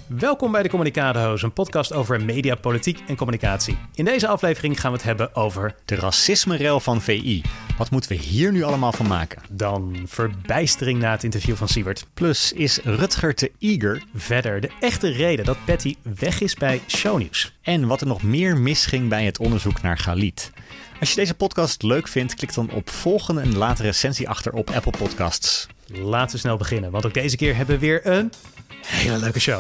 Welkom bij de Communicado's, een podcast over media, politiek en communicatie. In deze aflevering gaan we het hebben over de racisme-rel van VI. Wat moeten we hier nu allemaal van maken? Dan verbijstering na het interview van Siewert. Plus, is Rutger te eager? Verder de echte reden dat Patty weg is bij Shownieuws. En wat er nog meer misging bij het onderzoek naar Galit. Als je deze podcast leuk vindt, klik dan op volgen en laat een recensie achter op Apple Podcasts. Laten we snel beginnen, want ook deze keer hebben we weer een hele leuke show.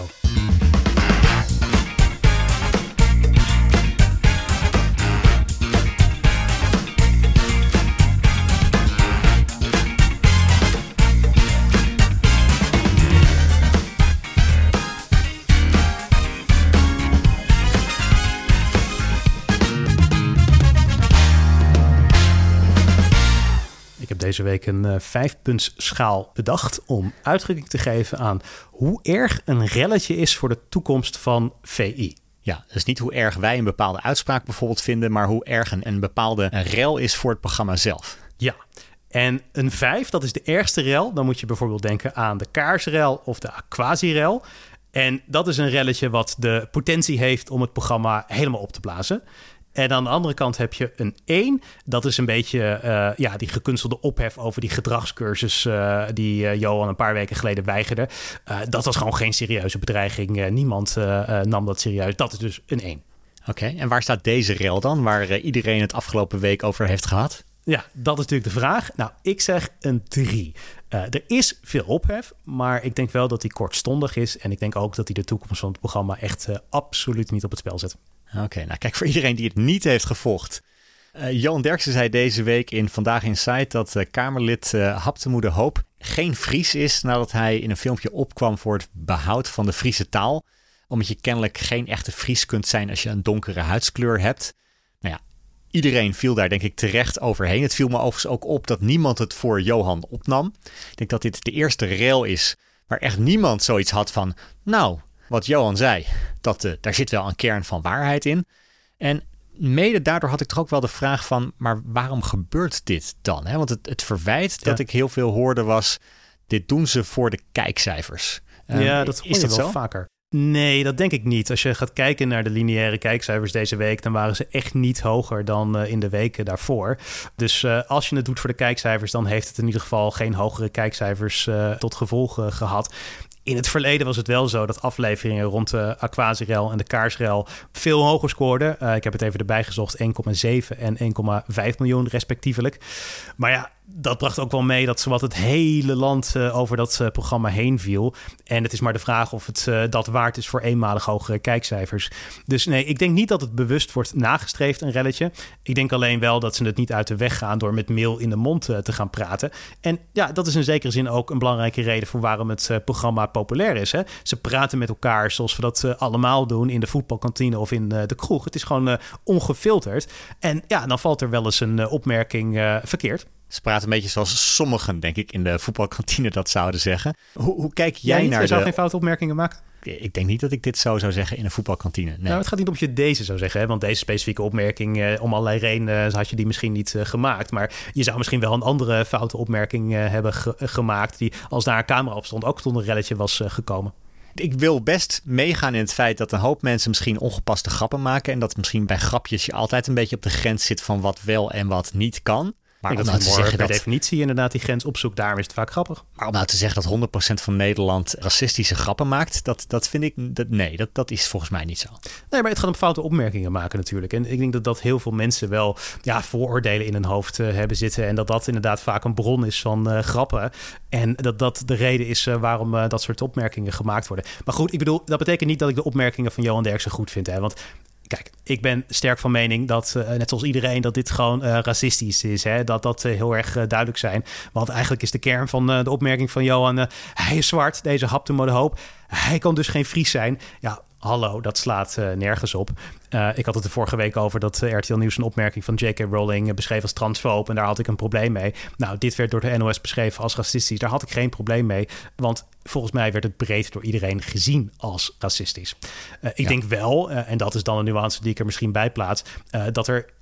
Ik heb deze week een 5-puntsschaal bedacht om uitdrukking te geven aan hoe erg een relletje is voor de toekomst van VI. Ja, dus niet hoe erg wij een bepaalde uitspraak bijvoorbeeld vinden, maar hoe erg een bepaalde rel is voor het programma zelf. Ja, en een 5, dat is de ergste rel. Dan moet je bijvoorbeeld denken aan de kaarsrel of de aquasirel. En dat is een relletje wat de potentie heeft om het programma helemaal op te blazen. En aan de andere kant heb je een 1. Dat is een beetje die gekunstelde ophef over die gedragscursus die Johan een paar weken geleden weigerde. Dat was gewoon geen serieuze bedreiging. Niemand nam dat serieus. Dat is dus een 1. Oké, en waar staat deze rel dan? Waar iedereen het afgelopen week over heeft gehad? Ja, dat is natuurlijk de vraag. Nou, ik zeg een 3. Er is veel ophef, maar ik denk wel dat hij kortstondig is. En ik denk ook dat hij de toekomst van het programma echt absoluut niet op het spel zet. Oké, nou kijk, voor iedereen die het niet heeft gevolgd. Johan Derksen zei deze week in Vandaag Inside dat Kamerlid Haptemoede Hoop geen Fries is nadat hij in een filmpje opkwam voor het behoud van de Friese taal. Omdat je kennelijk geen echte Fries kunt zijn als je een donkere huidskleur hebt. Nou ja, iedereen viel daar denk ik terecht overheen. Het viel me overigens ook op dat niemand het voor Johan opnam. Ik denk dat dit de eerste rel is waar echt niemand zoiets had van, nou, wat Johan zei, daar zit wel een kern van waarheid in. En mede daardoor had ik toch ook wel de vraag van, maar waarom gebeurt dit dan? Want het verwijt dat ik heel veel hoorde was, dit doen ze voor de kijkcijfers. Ja, dat hoor je wel zo? vaker. Nee, dat denk ik niet. Als je gaat kijken naar de lineaire kijkcijfers deze week, dan waren ze echt niet hoger dan in de weken daarvoor. Dus als je het doet voor de kijkcijfers, dan heeft het in ieder geval geen hogere kijkcijfers tot gevolg gehad. In het verleden was het wel zo dat afleveringen rond de aquasirel en de kaarsrel veel hoger scoorden. Ik heb het even erbij gezocht, 1,7 en 1,5 miljoen respectievelijk. Maar ja, dat bracht ook wel mee dat zowat het hele land over dat programma heen viel. En het is maar de vraag of het dat waard is voor eenmalig hogere kijkcijfers. Dus nee, ik denk niet dat het bewust wordt nagestreefd, een relletje. Ik denk alleen wel dat ze het niet uit de weg gaan door met meel in de mond te gaan praten. En ja, dat is in zekere zin ook een belangrijke reden voor waarom het programma populair is. Hè? Ze praten met elkaar zoals we dat allemaal doen in de voetbalkantine of in de kroeg. Het is gewoon ongefilterd. En ja, dan valt er wel eens een opmerking verkeerd. Ze praten een beetje zoals sommigen, denk ik, in de voetbalkantine dat zouden zeggen. Hoe kijk jij naar Je zou geen foute opmerkingen maken? Ik denk niet dat ik dit zo zou zeggen in een voetbalkantine. Nee. Nou, het gaat niet om je deze zou zeggen, hè? Want deze specifieke opmerking, om allerlei redenen had je die misschien niet gemaakt. Maar je zou misschien wel een andere foute opmerking hebben gemaakt die, als daar een camera op stond, ook tot een relletje was gekomen. Ik wil best meegaan in het feit dat een hoop mensen misschien ongepaste grappen maken. En dat misschien bij grapjes je altijd een beetje op de grens zit van wat wel en wat niet kan. Maar ik denk dat per definitie inderdaad die grens opzoekt, daarom is het vaak grappig. Maar om nou te zeggen dat 100% van Nederland racistische grappen maakt, dat vind ik, dat is volgens mij niet zo. Nee, maar het gaat om foute opmerkingen maken natuurlijk. En ik denk dat heel veel mensen wel vooroordelen in hun hoofd hebben zitten. En dat inderdaad vaak een bron is van grappen. En dat de reden is waarom dat soort opmerkingen gemaakt worden. Maar goed, ik bedoel, dat betekent niet dat ik de opmerkingen van Johan Derksen goed vind. Hè? Want kijk, ik ben sterk van mening dat, net zoals iedereen, dat dit gewoon racistisch is. Hè? Dat heel erg duidelijk zijn. Want eigenlijk is de kern van de opmerking van Johan, hij is zwart, deze Haptemoede Hoop. Hij kan dus geen Fries zijn. Ja, hallo, dat slaat nergens op. Ik had het de vorige week over dat RTL Nieuws een opmerking van J.K. Rowling beschreef als transfoob. En daar had ik een probleem mee. Nou, dit werd door de NOS beschreven als racistisch. Daar had ik geen probleem mee. Want volgens mij werd het breed door iedereen gezien als racistisch. Ik denk wel, en dat is dan een nuance die ik er misschien bij plaats, dat er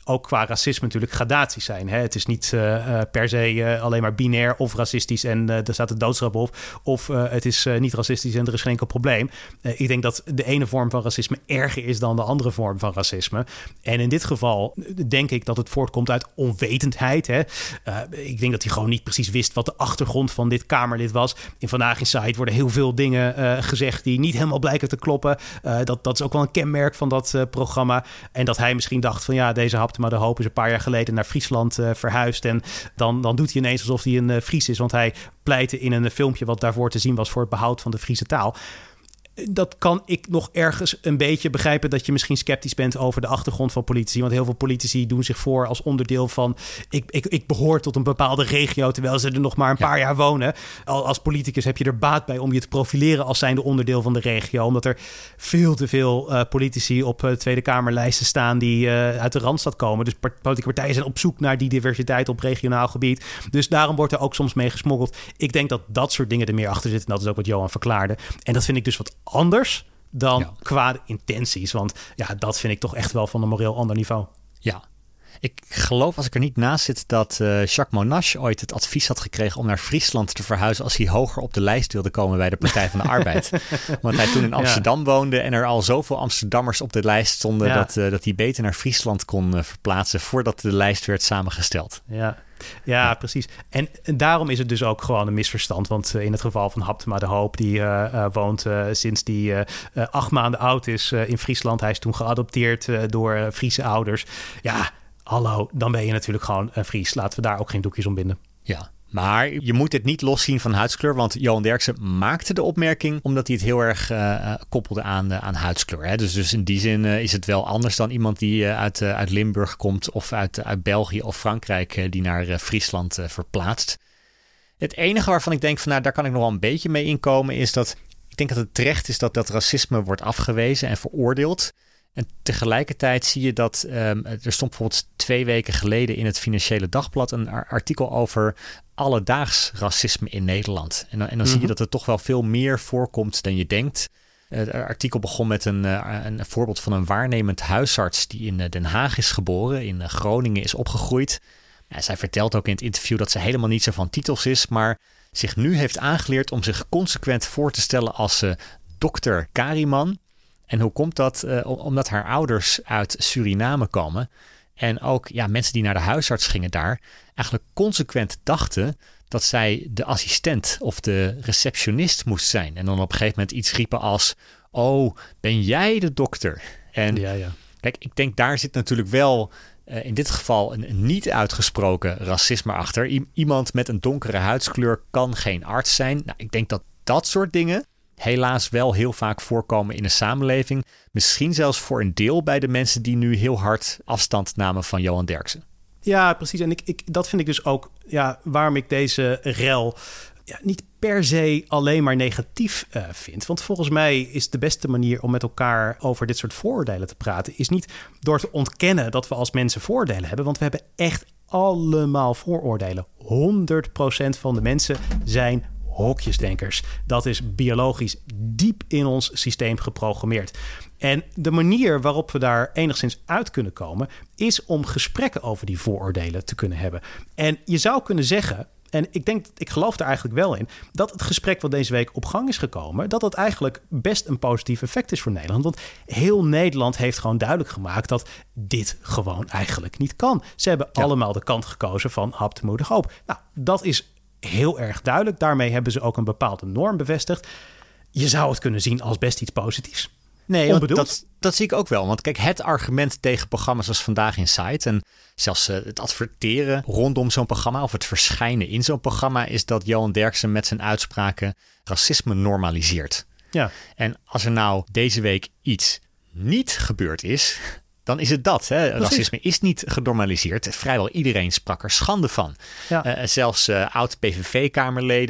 ook qua racisme natuurlijk gradaties zijn. Hè? Het is niet per se alleen maar binair of racistisch en er staat de doodstraf op. Of het is niet racistisch en er is geen enkel probleem. Ik denk dat de ene vorm van racisme erger is dan de andere vorm van racisme. En in dit geval denk ik dat het voortkomt uit onwetendheid. Hè? Ik denk dat hij gewoon niet precies wist wat de achtergrond van dit Kamerlid was. In Vandaag in Site worden heel veel dingen gezegd die niet helemaal blijken te kloppen. Dat is ook wel een kenmerk van dat programma. En dat hij misschien dacht van deze Haptema de Hoop is een paar jaar geleden naar Friesland verhuisd. En dan doet hij ineens alsof hij een Fries is. Want hij pleitte in een filmpje wat daarvoor te zien was voor het behoud van de Friese taal. Dat kan ik nog ergens een beetje begrijpen dat je misschien sceptisch bent over de achtergrond van politici. Want heel veel politici doen zich voor als onderdeel van ik behoor tot een bepaalde regio terwijl ze er nog maar een paar jaar wonen. Als politicus heb je er baat bij om je te profileren als zijnde onderdeel van de regio. Omdat er veel te veel politici op Tweede Kamerlijsten staan die uit de Randstad komen. Dus politieke partijen zijn op zoek naar die diversiteit op regionaal gebied. Dus daarom wordt er ook soms mee gesmokkeld. Ik denk dat dat soort dingen er meer achter zitten. En dat is ook wat Johan verklaarde. En dat vind ik dus wat anders dan kwade intenties. Want dat vind ik toch echt wel van een moreel ander niveau. Ja, ik geloof als ik er niet naast zit dat Jacques Monash ooit het advies had gekregen om naar Friesland te verhuizen als hij hoger op de lijst wilde komen bij de Partij van de Arbeid. Want hij toen in Amsterdam woonde en er al zoveel Amsterdammers op de lijst stonden dat hij beter naar Friesland kon verplaatsen voordat de lijst werd samengesteld. Ja, precies. En daarom is het dus ook gewoon een misverstand. Want in het geval van Haptema de Hoop, die woont sinds die 8 maanden oud is in Friesland. Hij is toen geadopteerd door Friese ouders. Ja, hallo, dan ben je natuurlijk gewoon een Fries. Laten we daar ook geen doekjes om binden. Ja. Maar je moet het niet loszien van huidskleur, want Johan Derksen maakte de opmerking omdat hij het heel erg koppelde aan huidskleur. Hè? Dus in die zin is het wel anders dan iemand die uit Limburg komt of uit België of Frankrijk die naar Friesland verplaatst. Het enige waarvan ik denk van daar kan ik nog wel een beetje mee inkomen is dat ik denk dat het terecht is dat racisme wordt afgewezen en veroordeeld. En tegelijkertijd zie je dat er stond bijvoorbeeld 2 weken geleden in het Financiële Dagblad een artikel over alledaags racisme in Nederland. En dan zie je dat er toch wel veel meer voorkomt dan je denkt. Het artikel begon met een voorbeeld van een waarnemend huisarts die in Den Haag is geboren, in Groningen is opgegroeid. Zij vertelt ook in het interview dat ze helemaal niet zo van titels is, maar zich nu heeft aangeleerd om zich consequent voor te stellen als dokter Kariman. En hoe komt dat? Omdat haar ouders uit Suriname komen. En ook mensen die naar de huisarts gingen daar eigenlijk consequent dachten dat zij de assistent of de receptionist moest zijn. En dan op een gegeven moment iets riepen als, oh, ben jij de dokter? En kijk, ik denk daar zit natuurlijk wel in dit geval een niet uitgesproken racisme achter. Iemand met een donkere huidskleur kan geen arts zijn. Nou, ik denk dat dat soort dingen helaas wel heel vaak voorkomen in de samenleving. Misschien zelfs voor een deel bij de mensen die nu heel hard afstand namen van Johan Derksen. Ja, precies. En dat vind ik dus ook waarom ik deze rel niet per se alleen maar negatief vind. Want volgens mij is de beste manier om met elkaar over dit soort vooroordelen te praten, is niet door te ontkennen dat we als mensen vooroordelen hebben. Want we hebben echt allemaal vooroordelen. 100% van de mensen zijn hokjesdenkers. Dat is biologisch diep in ons systeem geprogrammeerd. En de manier waarop we daar enigszins uit kunnen komen is om gesprekken over die vooroordelen te kunnen hebben. En je zou kunnen zeggen, en ik geloof er eigenlijk wel in, dat het gesprek wat deze week op gang is gekomen, dat dat eigenlijk best een positief effect is voor Nederland. Want heel Nederland heeft gewoon duidelijk gemaakt dat dit gewoon eigenlijk niet kan. Ze hebben allemaal de kant gekozen van Haptema de Hoop. Nou, dat is heel erg duidelijk. Daarmee hebben ze ook een bepaalde norm bevestigd. Je zou het kunnen zien als best iets positiefs. Nee, dat zie ik ook wel. Want kijk, het argument tegen programma's als Vandaag in Site en zelfs het adverteren rondom zo'n programma of het verschijnen in zo'n programma is dat Johan Derksen met zijn uitspraken racisme normaliseert. Ja. En als er nou deze week iets niet gebeurd is, dan is het dat. Hè? Racisme is niet genormaliseerd. Vrijwel iedereen sprak er schande van. Ja. Zelfs oud-PVV-kamerleden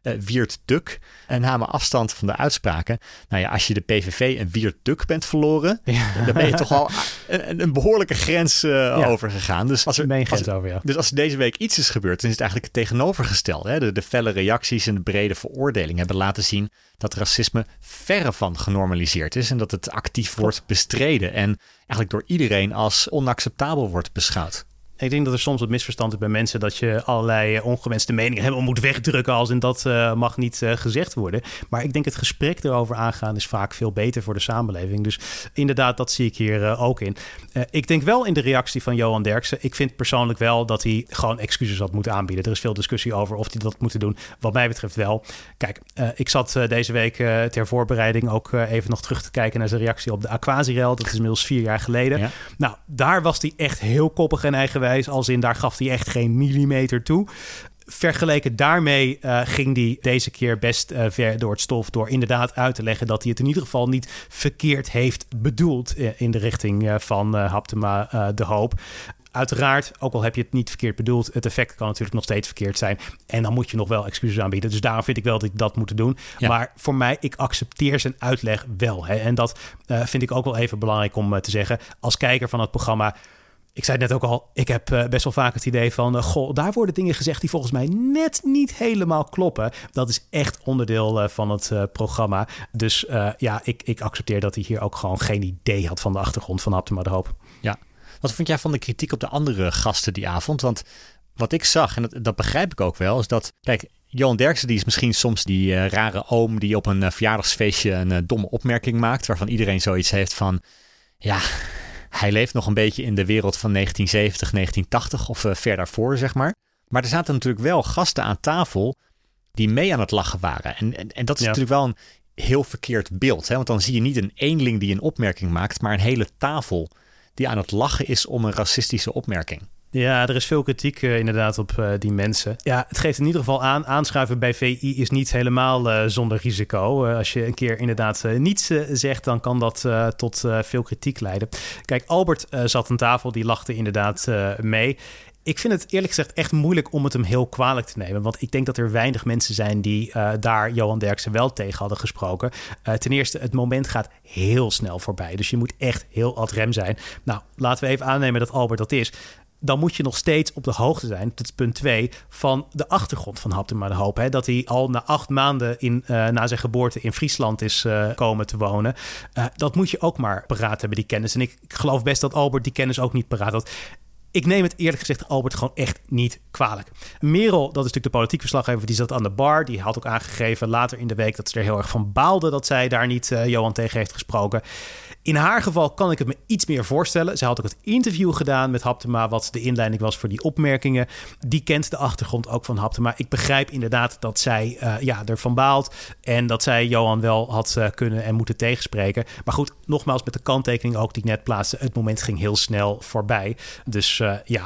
Wierd Duk. En namen afstand van de uitspraken. Nou ja, als je de PVV en Wierd Duk bent verloren, dan ben je toch al een behoorlijke grens overgegaan. Dus als er deze week iets is gebeurd, dan is het eigenlijk het tegenovergestelde. Hè? De felle reacties en de brede veroordeling hebben laten zien dat racisme verre van genormaliseerd is en dat het actief wordt bestreden en eigenlijk door iedereen als onacceptabel wordt beschouwd. Ik denk dat er soms wat misverstand is bij mensen dat je allerlei ongewenste meningen helemaal moet wegdrukken als en dat mag niet gezegd worden. Maar ik denk het gesprek erover aangaan is vaak veel beter voor de samenleving. Dus inderdaad, dat zie ik hier ook in. Ik denk wel in de reactie van Johan Derksen. Ik vind persoonlijk wel dat hij gewoon excuses had moeten aanbieden. Er is veel discussie over of hij dat moet doen. Wat mij betreft wel. Kijk, ik zat deze week ter voorbereiding ook even nog terug te kijken naar zijn reactie op de Aquasirel. Dat is inmiddels 4 jaar geleden. Ja. Nou, daar was hij echt heel koppig en eigenwijs. Als in, daar gaf hij echt geen millimeter toe. Vergeleken daarmee ging hij deze keer best ver door het stof door inderdaad uit te leggen dat hij het in ieder geval niet verkeerd heeft bedoeld in de richting van Haptema de Hoop. Uiteraard, ook al heb je het niet verkeerd bedoeld, het effect kan natuurlijk nog steeds verkeerd zijn. En dan moet je nog wel excuses aanbieden. Dus daarom vind ik wel dat ik dat moet doen. Ja. Maar voor mij, ik accepteer zijn uitleg wel. Hè. En dat vind ik ook wel even belangrijk om te zeggen. Als kijker van het programma, ik zei het net ook al, ik heb best wel vaak het idee van, daar worden dingen gezegd die volgens mij net niet helemaal kloppen. Dat is echt onderdeel van het programma. Dus ik accepteer dat hij hier ook gewoon geen idee had van de achtergrond van Haptema de Hoop. Ja. Wat vond jij van de kritiek op de andere gasten die avond? Want wat ik zag, en dat begrijp ik ook wel, is dat, kijk, Johan Derksen die is misschien soms die rare oom die op een verjaardagsfeestje een domme opmerking maakt, waarvan iedereen zoiets heeft van, ja, hij leeft nog een beetje in de wereld van 1970, 1980 of ver daarvoor, zeg maar. Maar er zaten natuurlijk wel gasten aan tafel die mee aan het lachen waren. En dat is natuurlijk wel een heel verkeerd beeld. Hè? Want dan zie je niet een eenling die een opmerking maakt, maar een hele tafel die aan het lachen is om een racistische opmerking. Ja, er is veel kritiek inderdaad op die mensen. Ja, het geeft in ieder geval aan, aanschuiven bij VI is niet helemaal zonder risico. Als je een keer inderdaad niets zegt, dan kan dat tot veel kritiek leiden. Kijk, Albert zat aan tafel, die lachte inderdaad mee. Ik vind het eerlijk gezegd echt moeilijk om het hem heel kwalijk te nemen. Want ik denk dat er weinig mensen zijn die daar Johan Derksen wel tegen hadden gesproken. Ten eerste, het moment gaat heel snel voorbij. Dus je moet echt heel ad rem zijn. Nou, laten we even aannemen dat Albert dat is. Dan moet je nog steeds op de hoogte zijn, dat is punt 2, van de achtergrond van Haptema de Hoop. Hè? Dat hij al na 8 maanden na zijn geboorte in Friesland is komen te wonen. Dat moet je ook maar paraat hebben, die kennis. En ik geloof best dat Albert die kennis ook niet paraat had. Ik neem het eerlijk gezegd Albert gewoon echt niet kwalijk. Merel, dat is natuurlijk de politiek verslaggever, die zat aan de bar. Die had ook aangegeven later in de week dat ze er heel erg van baalde dat zij daar niet Johan tegen heeft gesproken. In haar geval kan ik het me iets meer voorstellen. Ze had ook het interview gedaan met Haptema, wat de inleiding was voor die opmerkingen. Die kent de achtergrond ook van Haptema. Ik begrijp inderdaad dat zij ervan baalt en dat zij Johan wel had kunnen en moeten tegenspreken. Maar goed, nogmaals met de kanttekening ook die ik net plaatste. Het moment ging heel snel voorbij. Dus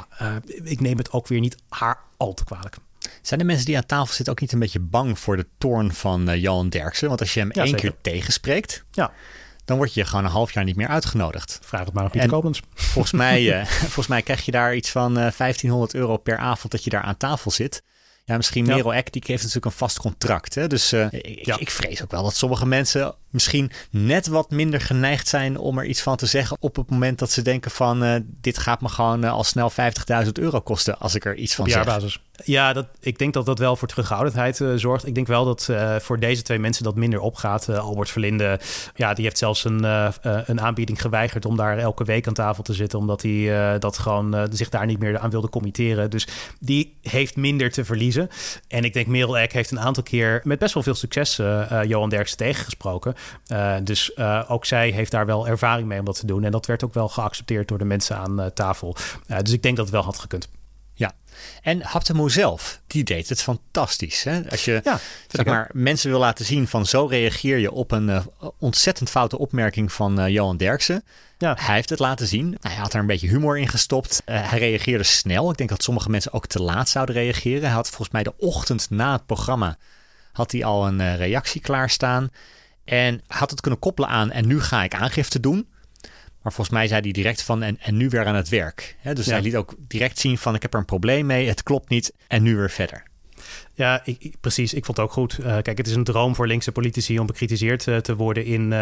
ik neem het ook weer niet haar al te kwalijk. Zijn de mensen die aan tafel zitten ook niet een beetje bang voor de toorn van Johan Derksen? Want als je hem één keer tegenspreekt, dan word je gewoon een half jaar niet meer uitgenodigd. Vraag het maar aan Pieter Koblenz. Volgens mij krijg je daar iets van €1500 per avond dat je daar aan tafel zit. Ja, misschien Merel Eck, die heeft natuurlijk een vast contract. Hè? Dus ik vrees ook wel dat sommige mensen misschien net wat minder geneigd zijn om er iets van te zeggen op het moment dat ze denken van dit gaat me gewoon al snel €50.000 kosten als ik er iets van zeg. Op jaarbasis. Ja, ik denk dat dat wel voor terughoudendheid zorgt. Ik denk wel dat voor deze 2 mensen dat minder opgaat. Albert Verlinde, die heeft zelfs een aanbieding geweigerd om daar elke week aan tafel te zitten, omdat hij zich daar niet meer aan wilde committeren. Dus die heeft minder te verliezen. En ik denk Merel Eck heeft een aantal keer met best wel veel succes Johan Derksen tegengesproken. Dus ook zij heeft daar wel ervaring mee om dat te doen. En dat werd ook wel geaccepteerd door de mensen aan tafel. Dus ik denk dat het wel had gekund. Ja, en Haptema zelf, die deed het fantastisch. Hè? Als je mensen wil laten zien van zo reageer je op een ontzettend foute opmerking van Johan Derksen. Ja. Hij heeft het laten zien. Hij had er een beetje humor in gestopt. Hij reageerde snel. Ik denk dat sommige mensen ook te laat zouden reageren. Hij had volgens mij de ochtend na het programma had hij al een reactie klaarstaan. En had het kunnen koppelen aan en nu ga ik aangifte doen. Maar volgens mij zei hij direct van en nu weer aan het werk. Dus hij liet ook direct zien van ik heb er een probleem mee. Het klopt niet en nu weer verder. Ja, precies. Ik vond het ook goed. Kijk, het is een droom voor linkse politici om bekritiseerd te worden in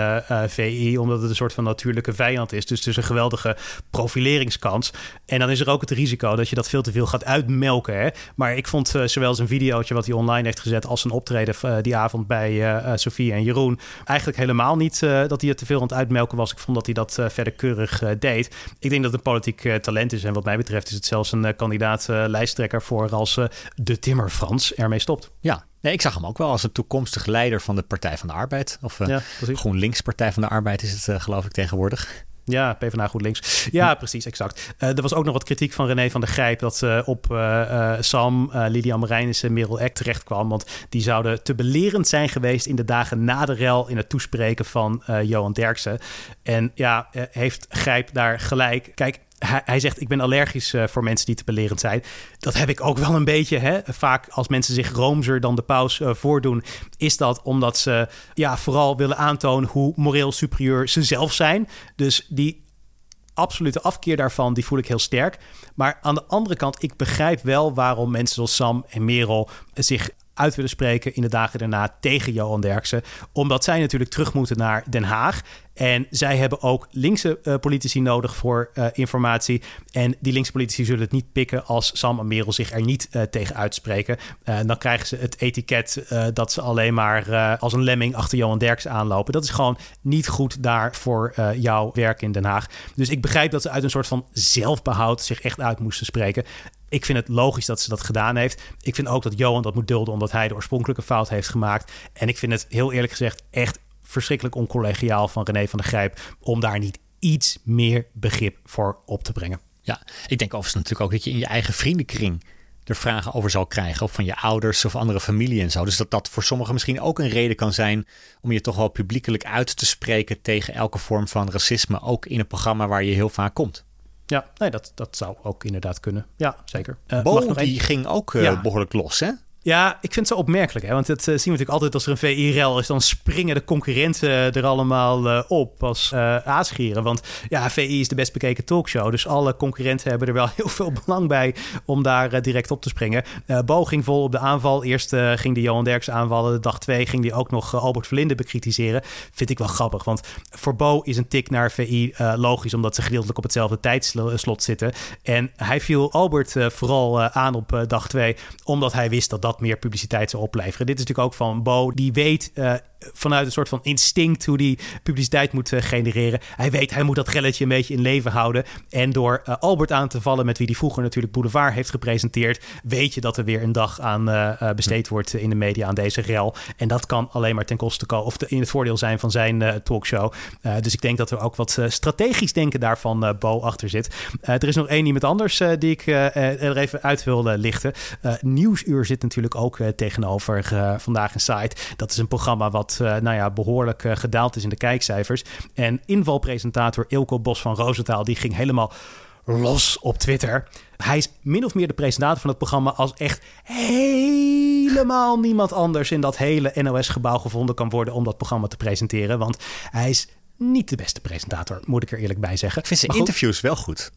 VI, omdat het een soort van natuurlijke vijand is. Dus het is een geweldige profileringskans. En dan is er ook het risico dat je dat veel te veel gaat uitmelken. Hè? Maar ik vond zowel zijn videootje wat hij online heeft gezet als zijn optreden die avond bij Sofie en Jeroen eigenlijk helemaal niet dat hij het te veel aan het uitmelken was. Ik vond dat hij dat verder keurig deed. Ik denk dat het een politiek talent is. En wat mij betreft is het zelfs een kandidaat lijsttrekker voor als de Timmer Frans ermee stopt. Ja, nee, ik zag hem ook wel als een toekomstig leider van de Partij van de Arbeid. Of GroenLinks Partij van de Arbeid is het geloof ik tegenwoordig. Ja, PvdA GroenLinks. Ja, precies, exact. Er was ook nog wat kritiek van René van der Grijp dat op Sam, Lilian Marijnissen, Merel Eck terecht kwam. Want die zouden te belerend zijn geweest in de dagen na de rel in het toespreken van Johan Derksen. En ja, heeft Grijp daar gelijk. Kijk, hij zegt, ik ben allergisch voor mensen die te belerend zijn. Dat heb ik ook wel een beetje. Hè? Vaak als mensen zich roomser dan de paus voordoen, is dat omdat ze vooral willen aantonen hoe moreel superieur ze zelf zijn. Dus die absolute afkeer daarvan, die voel ik heel sterk. Maar aan de andere kant, ik begrijp wel waarom mensen zoals Sam en Merel zich uit willen spreken in de dagen daarna tegen Johan Derksen. Omdat zij natuurlijk terug moeten naar Den Haag. En zij hebben ook linkse politici nodig voor informatie. En die linkse politici zullen het niet pikken als Sam en Merel zich er niet tegen uitspreken. Dan krijgen ze het etiket dat ze alleen maar als een lemming achter Johan Derksen aanlopen. Dat is gewoon niet goed daar voor jouw werk in Den Haag. Dus ik begrijp dat ze uit een soort van zelfbehoud zich echt uit moesten spreken. Ik vind het logisch dat ze dat gedaan heeft. Ik vind ook dat Johan dat moet dulden omdat hij de oorspronkelijke fout heeft gemaakt. En ik vind het heel eerlijk gezegd echt verschrikkelijk oncollegiaal van René van der Grijp om daar niet iets meer begrip voor op te brengen. Ja, ik denk overigens natuurlijk ook dat je in je eigen vriendenkring er vragen over zal krijgen. Of van je ouders of andere familie en zo. Dus dat voor sommigen misschien ook een reden kan zijn om je toch wel publiekelijk uit te spreken tegen elke vorm van racisme. Ook in een programma waar je heel vaak komt. Ja, nee, dat zou ook inderdaad kunnen. Ja, zeker. Bo, die ging ook behoorlijk los, hè? Ja, ik vind het zo opmerkelijk. Hè? Want dat zien we natuurlijk altijd als er een VI-rel is. Dan springen de concurrenten er allemaal op als aasgieren. Want ja, VI is de best bekeken talkshow. Dus alle concurrenten hebben er wel heel veel belang bij om daar direct op te springen. Bo ging vol op de aanval. Eerst ging die Johan Derksen aanvallen. De dag 2 ging die ook nog Albert Verlinde bekritiseren. Vind ik wel grappig. Want voor Bo is een tik naar VI logisch. Omdat ze gedeeltelijk op hetzelfde tijdslot zitten. En hij viel Albert vooral aan op dag 2. Omdat hij wist dat meer publiciteit zou opleveren. Dit is natuurlijk ook van Bo. Die weet vanuit een soort van instinct hoe die publiciteit moet genereren. Hij weet, hij moet dat relletje een beetje in leven houden. En door Albert aan te vallen, met wie die vroeger natuurlijk Boulevard heeft gepresenteerd, weet je dat er weer een dag aan besteed wordt in de media aan deze rel. En dat kan alleen maar ten koste komen, of in het voordeel zijn van zijn talkshow. Dus ik denk dat er ook wat strategisch denken daarvan Bo achter zit. Er is nog één iemand anders die ik er even uit wil lichten. Nieuwsuur zit natuurlijk ook tegenover Vandaag Inside. Dat is een programma wat behoorlijk gedaald is in de kijkcijfers. En invalpresentator Eelco Bos van Roosentaal, die ging helemaal los op Twitter. Hij is min of meer de presentator van het programma als echt helemaal niemand anders in dat hele NOS-gebouw gevonden kan worden om dat programma te presenteren. Want hij is niet de beste presentator, moet ik er eerlijk bij zeggen. Ik vind zijn interviews wel goed.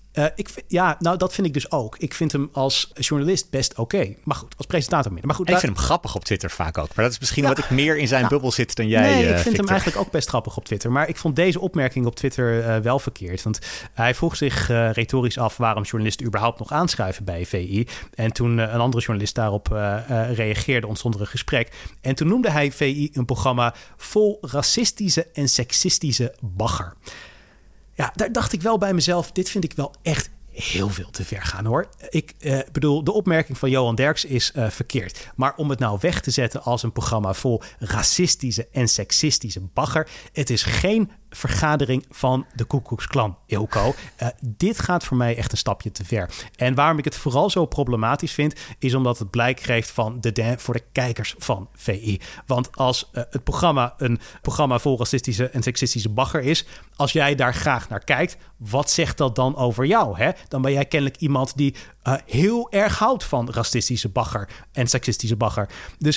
Dat vind ik dus ook. Ik vind hem als journalist best oké. Maar goed, als presentator minder. Maar goed, ik vind hem grappig op Twitter vaak ook. Maar dat is misschien wat ik meer in zijn bubbel zit dan jij, Nee, ik vind Victor. hem eigenlijk ook best grappig op Twitter. Maar ik vond deze opmerking op Twitter wel verkeerd. Want hij vroeg zich retorisch af waarom journalisten überhaupt nog aanschuiven bij VI. En toen een andere journalist daarop reageerde, ontstond er een gesprek. En toen noemde hij VI een programma vol racistische en seksistische bagger. Ja, daar dacht ik wel bij mezelf, dit vind ik wel echt heel veel te ver gaan, hoor. Ik bedoel, de opmerking van Johan Derksen is verkeerd. Maar om het nou weg te zetten als een programma vol racistische en seksistische bagger, het is geen vergadering van de Ku Klux Klan, Eelco. Dit gaat voor mij echt een stapje te ver. En waarom ik het vooral zo problematisch vind, is omdat het blijk geeft van voor de kijkers van VI. Want als het programma een programma vol racistische en seksistische bagger is, als jij daar graag naar kijkt, wat zegt dat dan over jou? Hè? Dan ben jij kennelijk iemand die heel erg houdt van racistische bagger en seksistische bagger. Dus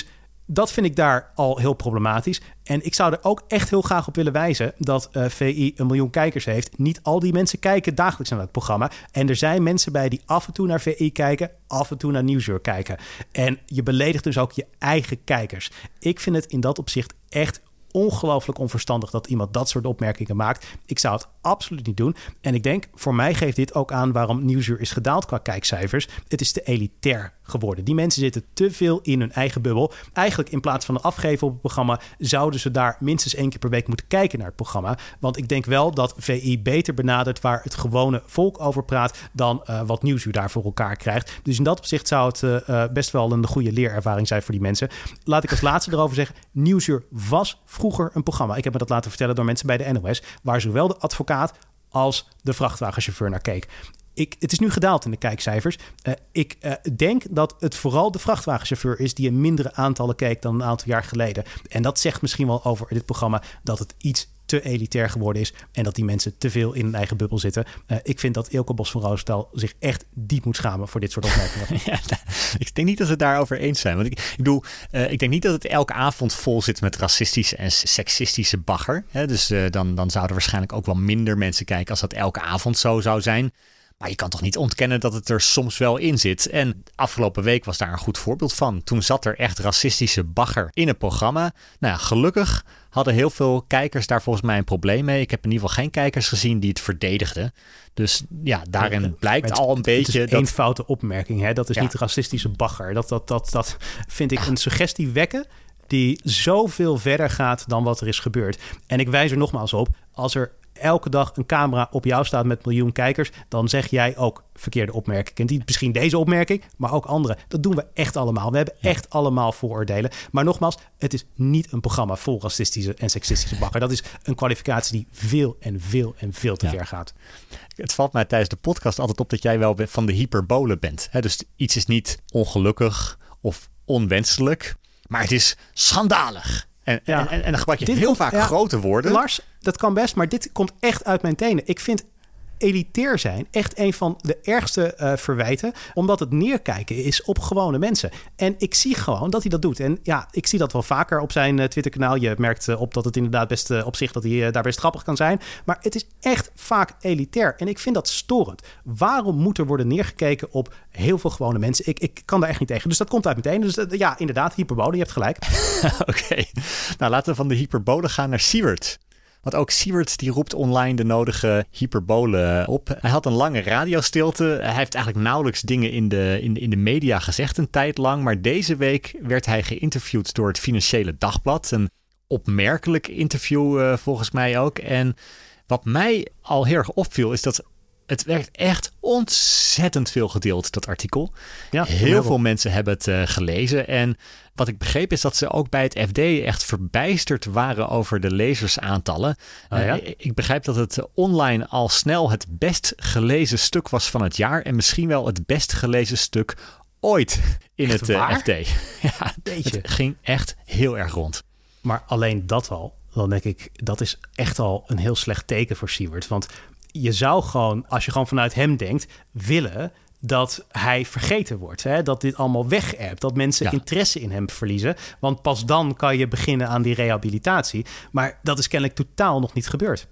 Dat vind ik daar al heel problematisch. En ik zou er ook echt heel graag op willen wijzen dat VI 1 miljoen kijkers heeft. Niet al die mensen kijken dagelijks naar het programma. En er zijn mensen bij die af en toe naar VI kijken, af en toe naar Nieuwsuur kijken. En je beledigt dus ook je eigen kijkers. Ik vind het in dat opzicht echt ongelooflijk onverstandig dat iemand dat soort opmerkingen maakt. Ik zou het absoluut niet doen. En ik denk, voor mij geeft dit ook aan waarom Nieuwsuur is gedaald qua kijkcijfers. Het is te elitair geworden. Die mensen zitten te veel in hun eigen bubbel. Eigenlijk in plaats van een afgeven op het programma, zouden ze daar minstens 1 keer per week moeten kijken naar het programma. Want ik denk wel dat VI beter benadert waar het gewone volk over praat dan wat Nieuwsuur daar voor elkaar krijgt. Dus in dat opzicht zou het best wel een goede leerervaring zijn voor die mensen. Laat ik als laatste erover zeggen, Nieuwsuur was vroeger een programma. Ik heb me dat laten vertellen door mensen bij de NOS, waar zowel de advocaat als de vrachtwagenchauffeur naar keek. Het is nu gedaald in de kijkcijfers. Ik denk dat het vooral de vrachtwagenchauffeur is die een mindere aantallen keek dan een aantal jaar geleden. En dat zegt misschien wel over dit programma dat het iets te elitair geworden is en dat die mensen te veel in hun eigen bubbel zitten. Ik vind dat Eelco Bos van Roosendaal zich echt diep moet schamen voor dit soort opmerkingen. Ja, ik denk niet dat we het daarover eens zijn. Want ik bedoel, ik denk niet dat het elke avond vol zit met racistische en seksistische bagger. Hè? Dus dan zouden waarschijnlijk ook wel minder mensen kijken als dat elke avond zo zou zijn. Maar je kan toch niet ontkennen dat het er soms wel in zit. En afgelopen week was daar een goed voorbeeld van. Toen zat er echt racistische bagger in het programma. Nou ja, gelukkig hadden heel veel kijkers daar volgens mij een probleem mee. Ik heb in ieder geval geen kijkers gezien die het verdedigden. Dus ja, daarin blijkt al een beetje... Het is één foute opmerking, hè? Dat is niet racistische bagger. Dat vind ik een suggestie wekken die zoveel verder gaat dan wat er is gebeurd. En ik wijs er nogmaals op, als er elke dag een camera op jou staat met 1 miljoen kijkers, dan zeg jij ook verkeerde opmerkingen. En niet misschien deze opmerking, maar ook andere. Dat doen we echt allemaal. We hebben echt allemaal vooroordelen. Maar nogmaals, het is niet een programma vol racistische en seksistische bagger. Dat is een kwalificatie die veel en veel te ver gaat. Het valt mij tijdens de podcast altijd op dat jij wel van de hyperbole bent. Dus iets is niet ongelukkig of onwenselijk, maar het is schandalig. En dan gebruik je heel vaak grote woorden. Lars, dat kan best, maar dit komt echt uit mijn tenen. Ik vind elitair zijn echt een van de ergste verwijten, omdat het neerkijken is op gewone mensen. En ik zie gewoon dat hij dat doet. En ja, ik zie dat wel vaker op zijn Twitterkanaal. Je merkt op dat het inderdaad best op zich dat hij daar best grappig kan zijn. Maar het is echt vaak elitair. En ik vind dat storend. Waarom moet er worden neergekeken op heel veel gewone mensen? Ik kan daar echt niet tegen. Dus dat komt uit meteen. Dus ja, inderdaad, hyperbole, je hebt gelijk. Oké. Nou, laten we van de hyperbole gaan naar Siewert. Want ook Siewert die roept online de nodige hyperbole op. Hij had een lange radiostilte. Hij heeft eigenlijk nauwelijks dingen in de media gezegd een tijd lang. Maar deze week werd hij geïnterviewd door het Financiële Dagblad. Een opmerkelijk interview volgens mij ook. En wat mij al heel erg opviel is dat het werd echt ontzettend veel gedeeld, dat artikel. Ja, heel veel mensen hebben het gelezen. En wat ik begreep is dat ze ook bij het FD echt verbijsterd waren over de lezersaantallen. Ik begrijp dat het online al snel het best gelezen stuk was van het jaar. En misschien wel het best gelezen stuk ooit in echt het FD. Ja, het ging echt heel erg rond. Maar alleen dat al, dan denk ik, dat is echt al een heel slecht teken voor Siewert. Want je zou gewoon, als je gewoon vanuit hem denkt, willen dat hij vergeten wordt. Hè? Dat dit allemaal weg-appt. Dat mensen interesse in hem verliezen. Want pas dan kan je beginnen aan die rehabilitatie. Maar dat is kennelijk totaal nog niet gebeurd.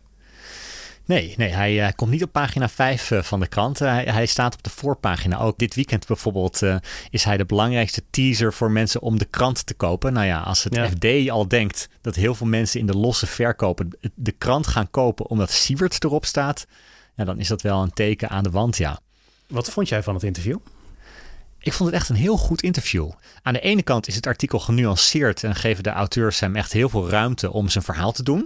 Nee, hij komt niet op pagina 5 van de krant. Hij staat op de voorpagina. Ook dit weekend bijvoorbeeld is hij de belangrijkste teaser voor mensen om de krant te kopen. Nou ja, als het FD al denkt dat heel veel mensen in de losse verkopen de krant gaan kopen omdat Siewert erop staat, dan is dat wel een teken aan de wand, ja. Wat vond jij van het interview? Ik vond het echt een heel goed interview. Aan de ene kant is het artikel genuanceerd en geven de auteurs hem echt heel veel ruimte om zijn verhaal te doen.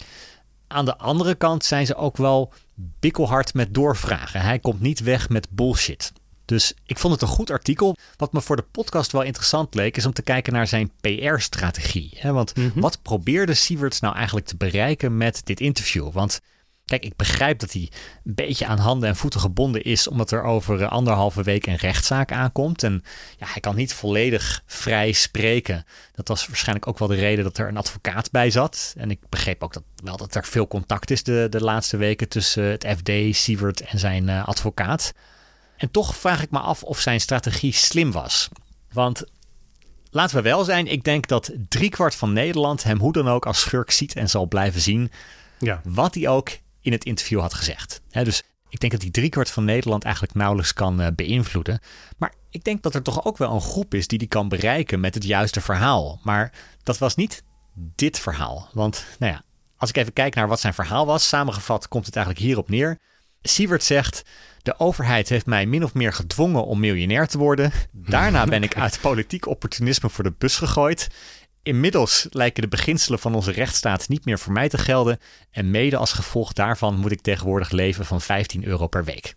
Aan de andere kant zijn ze ook wel bikkelhard met doorvragen. Hij komt niet weg met bullshit. Dus ik vond het een goed artikel. Wat me voor de podcast wel interessant leek, is om te kijken naar zijn PR-strategie. Want wat probeerde Siewert nou eigenlijk te bereiken met dit interview? Want kijk, ik begrijp dat hij een beetje aan handen en voeten gebonden is, omdat er over 1,5 week een rechtszaak aankomt. En ja, hij kan niet volledig vrij spreken. Dat was waarschijnlijk ook wel de reden dat er een advocaat bij zat. En ik begreep ook dat er veel contact is de laatste weken tussen het FD, Siewert en zijn advocaat. En toch vraag ik me af of zijn strategie slim was. Want laten we wel zijn, ik denk dat 3/4 van Nederland hem hoe dan ook als schurk ziet en zal blijven zien. Ja. Wat hij ook in het interview had gezegd. Dus ik denk dat die 3/4 van Nederland eigenlijk nauwelijks kan beïnvloeden. Maar ik denk dat er toch ook wel een groep is die kan bereiken met het juiste verhaal. Maar dat was niet dit verhaal. Want als ik even kijk naar wat zijn verhaal was, samengevat komt het eigenlijk hierop neer. Siewert zegt: de overheid heeft mij min of meer gedwongen om miljonair te worden. Daarna ben ik uit politiek opportunisme voor de bus gegooid. Inmiddels lijken de beginselen van onze rechtsstaat niet meer voor mij te gelden. En mede als gevolg daarvan moet ik tegenwoordig leven van €15 per week.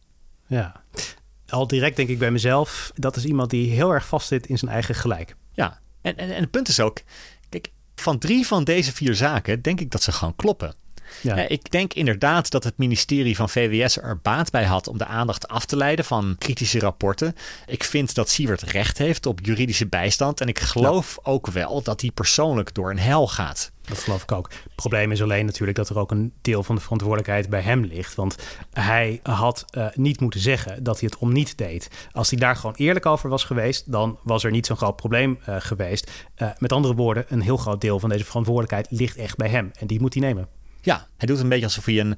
Ja, al direct denk ik bij mezelf, dat is iemand die heel erg vastzit in zijn eigen gelijk. Ja, en het punt is ook, kijk, van 3 van deze 4 zaken denk ik dat ze gewoon kloppen. Ja. Ik denk inderdaad dat het ministerie van VWS er baat bij had om de aandacht af te leiden van kritische rapporten. Ik vind dat Siewert recht heeft op juridische bijstand. En ik geloof ook wel dat hij persoonlijk door een hel gaat. Dat geloof ik ook. Het probleem is alleen natuurlijk dat er ook een deel van de verantwoordelijkheid bij hem ligt. Want hij had niet moeten zeggen dat hij het om niet deed. Als hij daar gewoon eerlijk over was geweest, dan was er niet zo'n groot probleem geweest. Met andere woorden, een heel groot deel van deze verantwoordelijkheid ligt echt bij hem. En die moet hij nemen. Ja, hij doet een beetje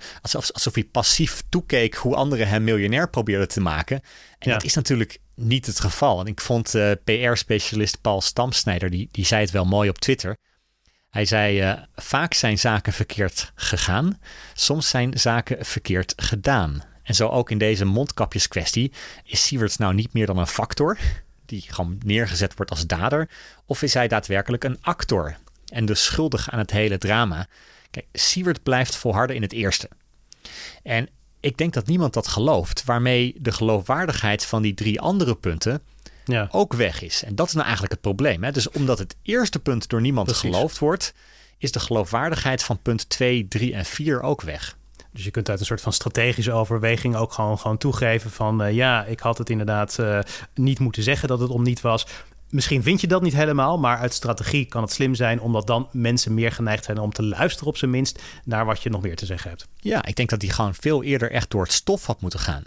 alsof hij passief toekeek hoe anderen hem miljonair probeerden te maken. En dat is natuurlijk niet het geval. En ik vond PR-specialist Paul Stamsnijder, die zei het wel mooi op Twitter. Hij zei, vaak zijn zaken verkeerd gegaan, soms zijn zaken verkeerd gedaan. En zo ook in deze mondkapjeskwestie. Is Siewert nou niet meer dan een factor die gewoon neergezet wordt als dader? Of is hij daadwerkelijk een actor en dus schuldig aan het hele drama? Kijk, Siewert blijft volharden in het eerste. En ik denk dat niemand dat gelooft, waarmee de geloofwaardigheid van die 3 andere punten ook weg is. En dat is nou eigenlijk het probleem. Hè? Dus omdat het eerste punt door niemand geloofd wordt, is de geloofwaardigheid van punt 2, 3 en 4 ook weg. Dus je kunt uit een soort van strategische overweging ook gewoon toegeven van ik had het inderdaad niet moeten zeggen dat het om niet was. Misschien vind je dat niet helemaal, maar uit strategie kan het slim zijn, omdat dan mensen meer geneigd zijn om te luisteren op zijn minst naar wat je nog meer te zeggen hebt. Ja, ik denk dat hij gewoon veel eerder echt door het stof had moeten gaan.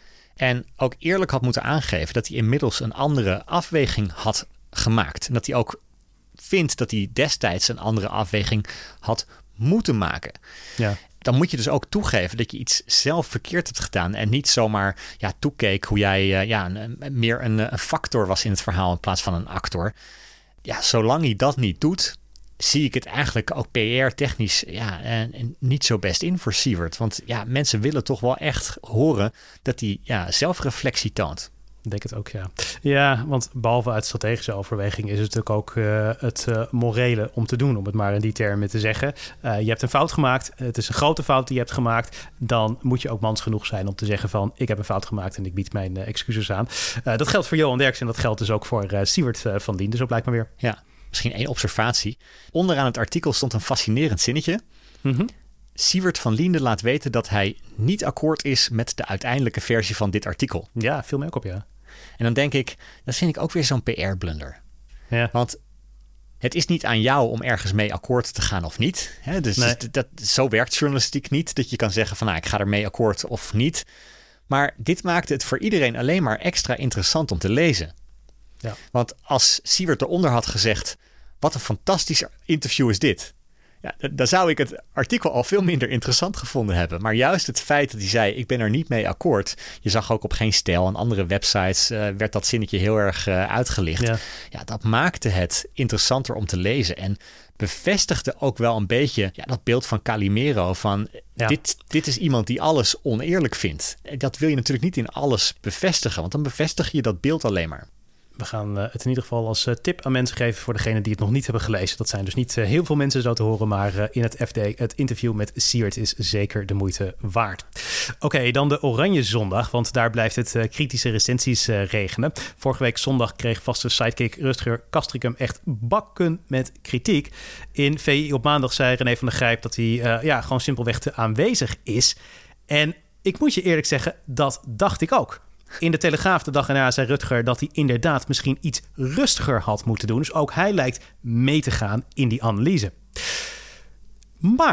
En ook eerlijk had moeten aangeven dat hij inmiddels een andere afweging had gemaakt. En dat hij ook vindt dat hij destijds een andere afweging had moeten maken. Ja. Dan moet je dus ook toegeven dat je iets zelf verkeerd hebt gedaan en niet zomaar toekeek hoe jij meer een factor was in het verhaal in plaats van een actor. Ja, zolang hij dat niet doet, zie ik het eigenlijk ook PR-technisch en niet zo best in voor Siewert. Want mensen willen toch wel echt horen dat hij zelfreflectie toont. Ik denk het ook, ja. Ja, want behalve uit strategische overweging is het natuurlijk ook het morele om te doen, om het maar in die termen te zeggen. Je hebt een fout gemaakt, het is een grote fout die je hebt gemaakt. Dan moet je ook mans genoeg zijn om te zeggen van, ik heb een fout gemaakt en ik bied mijn excuses aan. Dat geldt voor Johan Derksen en dat geldt dus ook voor Siewert van Liende, zo blijkt maar weer. Ja, misschien 1 observatie. Onderaan het artikel stond een fascinerend zinnetje. Mm-hmm. Siewert van Liende laat weten dat hij niet akkoord is met de uiteindelijke versie van dit artikel. Ja, viel mij ook op, ja. En dan denk ik, dat vind ik ook weer zo'n PR-blunder. Ja. Want het is niet aan jou om ergens mee akkoord te gaan of niet. Hè? Dus nee. Zo werkt journalistiek niet, dat je kan zeggen van ik ga er mee akkoord of niet. Maar dit maakt het voor iedereen alleen maar extra interessant om te lezen. Ja. Want als Siewert eronder had gezegd, wat een fantastisch interview is dit. Ja, dan zou ik het artikel al veel minder interessant gevonden hebben. Maar juist het feit dat hij zei, ik ben er niet mee akkoord. Je zag ook op Geen Stijl en andere websites werd dat zinnetje heel erg uitgelicht. Ja, dat maakte het interessanter om te lezen. En bevestigde ook wel een beetje dat beeld van Calimero. Van dit is iemand die alles oneerlijk vindt. Dat wil je natuurlijk niet in alles bevestigen. Want dan bevestig je dat beeld alleen maar. We gaan het in ieder geval als tip aan mensen geven voor degenen die het nog niet hebben gelezen. Dat zijn dus niet heel veel mensen zo te horen, maar in het FD, het interview met Siewert is zeker de moeite waard. Oké, dan de Oranje Zondag, want daar blijft het kritische recensies regenen. Vorige week zondag kreeg vaste sidekick Rutger Kastricum echt bakken met kritiek. In VI op maandag zei René van der Grijp dat hij gewoon simpelweg te aanwezig is. En ik moet je eerlijk zeggen, dat dacht ik ook. In de Telegraaf de dag erna zei Rutger dat hij inderdaad misschien iets rustiger had moeten doen. Dus ook hij lijkt mee te gaan in die analyse. Maar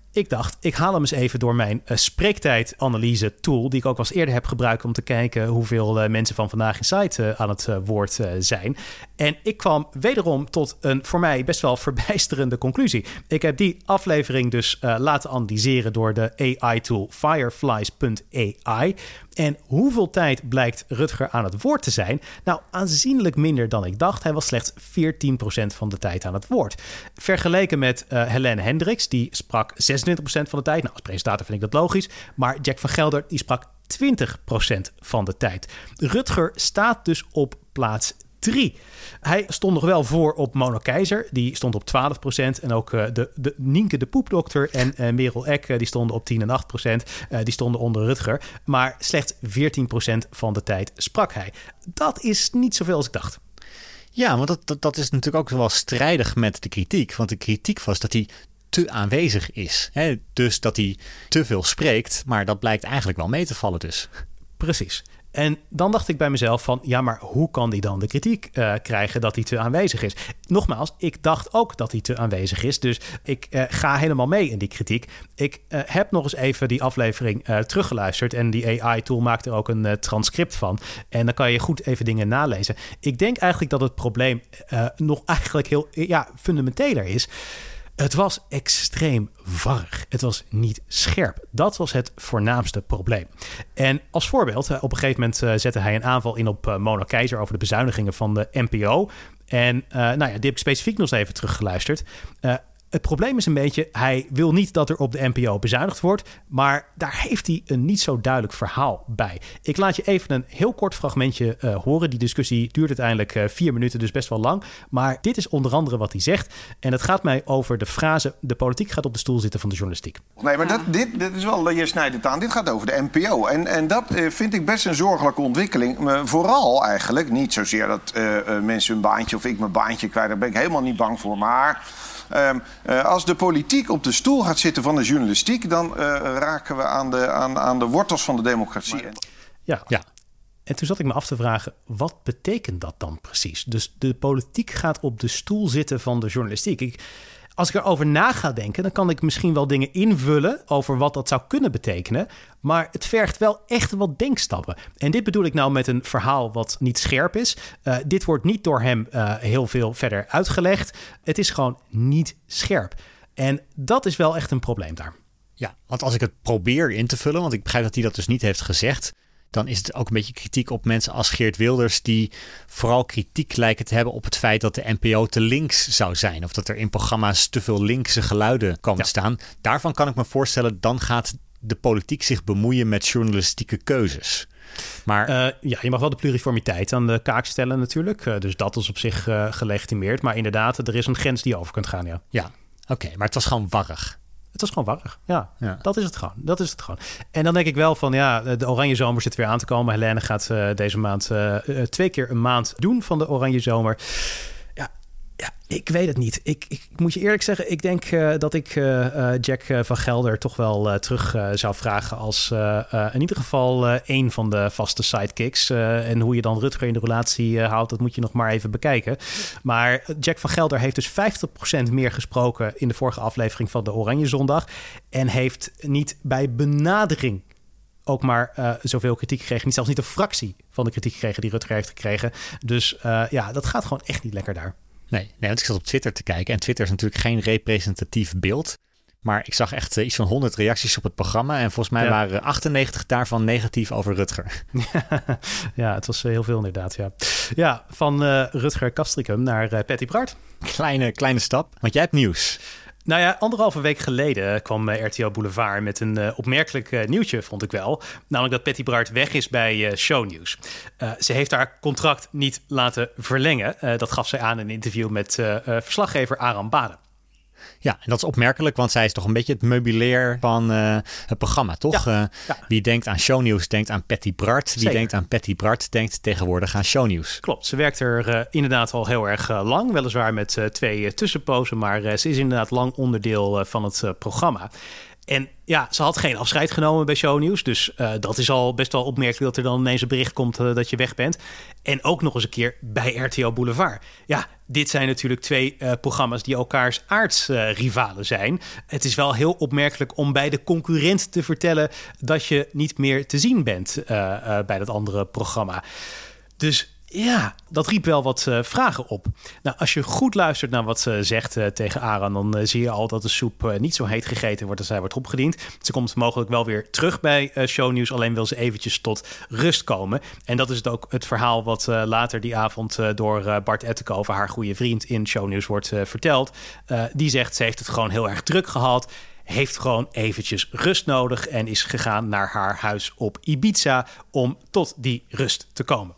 ik dacht, ik haal hem eens even door mijn spreektijdanalyse tool, die ik ook al eens eerder heb gebruikt om te kijken hoeveel mensen van Vandaag in Site aan het woord zijn. En ik kwam wederom tot een voor mij best wel verbijsterende conclusie. Ik heb die aflevering dus laten analyseren door de AI-tool Fireflies.ai. En hoeveel tijd blijkt Rutger aan het woord te zijn? Nou, aanzienlijk minder dan ik dacht. Hij was slechts 14% van de tijd aan het woord. Vergeleken met Helene Hendricks, die sprak 26% van de tijd. Nou, als presentator vind ik dat logisch. Maar Jack van Gelder, die sprak 20% van de tijd. Rutger staat dus op plaats 3. Hij stond nog wel voor op Mona Keizer. Die stond op 12%. En ook de Nienke de Poepdokter en Merel Eck, die stonden op 10 en 8%. Die stonden onder Rutger. Maar slechts 14% van de tijd sprak hij. Dat is niet zoveel als ik dacht. Ja, want dat is natuurlijk ook wel strijdig met de kritiek. Want de kritiek was dat hij te aanwezig is. Hè? Dus dat hij te veel spreekt. Maar dat blijkt eigenlijk wel mee te vallen dus. Precies. En dan dacht ik bij mezelf van, ja, maar hoe kan hij dan de kritiek krijgen dat hij te aanwezig is? Nogmaals, ik dacht ook dat hij te aanwezig is. Dus ik ga helemaal mee in die kritiek. Ik heb nog eens even die aflevering teruggeluisterd. En die AI-tool maakt er ook een transcript van. En dan kan je goed even dingen nalezen. Ik denk eigenlijk dat het probleem nog eigenlijk heel fundamenteler is. Het was extreem warrig. Het was niet scherp. Dat was het voornaamste probleem. En als voorbeeld, op een gegeven moment zette hij een aanval in op Mona Keizer over de bezuinigingen van de NPO. En die heb ik specifiek nog eens even teruggeluisterd. Het probleem is een beetje, hij wil niet dat er op de NPO bezuinigd wordt, maar daar heeft hij een niet zo duidelijk verhaal bij. Ik laat je even een heel kort fragmentje horen. Die discussie duurt uiteindelijk 4 minuten, dus best wel lang. Maar dit is onder andere wat hij zegt. En het gaat mij over de frase, de politiek gaat op de stoel zitten van de journalistiek. Nee, maar dit is wel, je snijdt het aan, dit gaat over de NPO. En dat vind ik best een zorgelijke ontwikkeling. Vooral eigenlijk, niet zozeer dat mensen hun baantje of ik mijn baantje kwijt, daar ben ik helemaal niet bang voor. Maar als de politiek op de stoel gaat zitten van de journalistiek, dan raken we aan de wortels van de democratie. Ja. En toen zat ik me af te vragen, wat betekent dat dan precies? Dus de politiek gaat op de stoel zitten van de journalistiek. Als ik erover na ga denken, dan kan ik misschien wel dingen invullen over wat dat zou kunnen betekenen. Maar het vergt wel echt wat denkstappen. En dit bedoel ik nou met een verhaal wat niet scherp is. Dit wordt niet door hem heel veel verder uitgelegd. Het is gewoon niet scherp. En dat is wel echt een probleem daar. Ja, want als ik het probeer in te vullen, want ik begrijp dat hij dat dus niet heeft gezegd, dan is het ook een beetje kritiek op mensen als Geert Wilders, die vooral kritiek lijken te hebben op het feit dat de NPO te links zou zijn. Of dat er in programma's te veel linkse geluiden komen staan. Daarvan kan ik me voorstellen, dan gaat de politiek zich bemoeien met journalistieke keuzes. Maar je mag wel de pluriformiteit aan de kaak stellen natuurlijk. Dus dat is op zich gelegitimeerd. Maar inderdaad, er is een grens die je over kunt gaan, Ja, oké, maar het was gewoon warrig. Het was gewoon warrig. Ja. Dat is het gewoon. En dan denk ik wel van, de Oranje Zomer zit weer aan te komen. Helene gaat deze maand 2 keer een maand doen van de Oranje Zomer. Ja, ik weet het niet. Ik moet je eerlijk zeggen, ik denk dat ik Jack van Gelder toch wel terug zou vragen als in ieder geval één van de vaste sidekicks. En hoe je dan Rutger in de relatie houdt, dat moet je nog maar even bekijken. Maar Jack van Gelder heeft dus 50% meer gesproken in de vorige aflevering van de Oranje Zondag. En heeft niet bij benadering ook maar zoveel kritiek gekregen. Niet, zelfs niet een fractie van de kritiek gekregen die Rutger heeft gekregen. Dus dat gaat gewoon echt niet lekker daar. Nee, want ik zat op Twitter te kijken. En Twitter is natuurlijk geen representatief beeld. Maar ik zag echt iets van 100 reacties op het programma. En volgens mij waren 98 daarvan negatief over Rutger. Ja, het was heel veel inderdaad, Ja, van Rutger Kastricum naar Patty Bart. Kleine stap, want jij hebt nieuws. Nou ja, 1,5 week geleden kwam RTL Boulevard met een opmerkelijk nieuwtje, vond ik wel. Namelijk dat Patty Bart weg is bij Shownieuws. Ze heeft haar contract niet laten verlengen. Dat gaf zij aan in een interview met verslaggever Aram Baden. Ja, en dat is opmerkelijk, want zij is toch een beetje het meubilair van het programma, toch? Wie denkt aan Shownieuws, denkt aan Patty Bart. Wie denkt aan Patty Bart, denkt tegenwoordig aan Shownieuws. Klopt, ze werkt er inderdaad al heel erg lang. Weliswaar met 2 tussenpozen, maar ze is inderdaad lang onderdeel van het programma. En ze had geen afscheid genomen bij Shownieuws. Dus dat is al best wel opmerkelijk dat er dan ineens een bericht komt dat je weg bent. En ook nog eens een keer bij RTL Boulevard. Ja, dit zijn natuurlijk 2 programma's die elkaars aardsrivalen zijn. Het is wel heel opmerkelijk om bij de concurrent te vertellen dat je niet meer te zien bent bij dat andere programma. Dus ja, dat riep wel wat vragen op. Nou, als je goed luistert naar wat ze zegt tegen Aran, dan zie je al dat de soep niet zo heet gegeten wordt als hij wordt opgediend. Ze komt mogelijk wel weer terug bij shownieuws, alleen wil ze eventjes tot rust komen. En dat is ook het verhaal wat later die avond door Bart Ettenkoven, haar goede vriend in shownieuws, wordt verteld. Die zegt, ze heeft het gewoon heel erg druk gehad, heeft gewoon eventjes rust nodig en is gegaan naar haar huis op Ibiza om tot die rust te komen.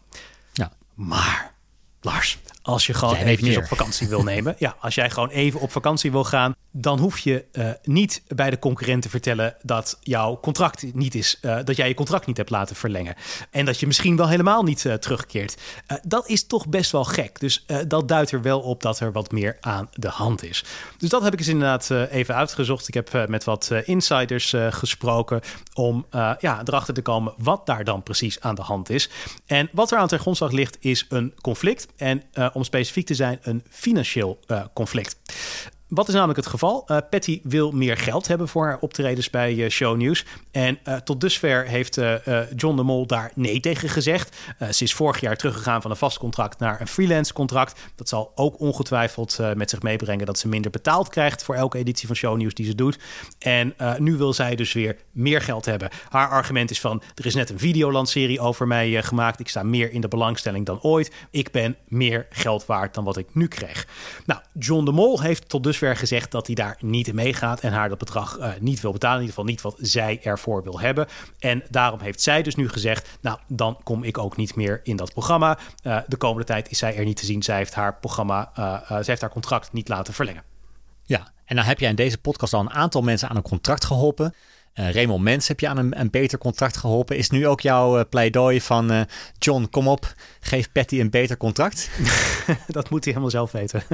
Maar, Lars, als je gewoon eventjes op vakantie wil nemen, als jij gewoon even op vakantie wil gaan, dan hoef je niet bij de concurrent te vertellen dat jouw contract niet is, dat jij je contract niet hebt laten verlengen. En dat je misschien wel helemaal niet terugkeert. Dat is toch best wel gek. Dus dat duidt er wel op dat er wat meer aan de hand is. Dus dat heb ik eens inderdaad even uitgezocht. Ik heb met wat insiders gesproken om erachter te komen wat daar dan precies aan de hand is. En wat er aan ten grondslag ligt is een conflict. En om specifiek te zijn, een financieel conflict. Wat is namelijk het geval? Patty wil meer geld hebben voor haar optredens bij shownieuws. En tot dusver heeft John de Mol daar nee tegen gezegd. Ze is vorig jaar teruggegaan van een vast contract naar een freelance contract. Dat zal ook ongetwijfeld met zich meebrengen dat ze minder betaald krijgt voor elke editie van shownieuws die ze doet. En nu wil zij dus weer meer geld hebben. Haar argument is van, er is net een videolandserie over mij gemaakt. Ik sta meer in de belangstelling dan ooit. Ik ben meer geld waard dan wat ik nu kreeg. Nou, John de Mol heeft tot dusver gezegd dat hij daar niet in meegaat en haar dat bedrag niet wil betalen. In ieder geval niet wat zij ervoor wil hebben. En daarom heeft zij dus nu gezegd, nou, dan kom ik ook niet meer in dat programma. De komende tijd is zij er niet te zien. Zij heeft haar programma, zij heeft haar contract niet laten verlengen. Ja, en dan heb jij in deze podcast al een aantal mensen aan een contract geholpen. Raymond Mens heb je aan een beter contract geholpen. Is nu ook jouw pleidooi van John, kom op, geef Patty een beter contract? Dat moet hij helemaal zelf weten.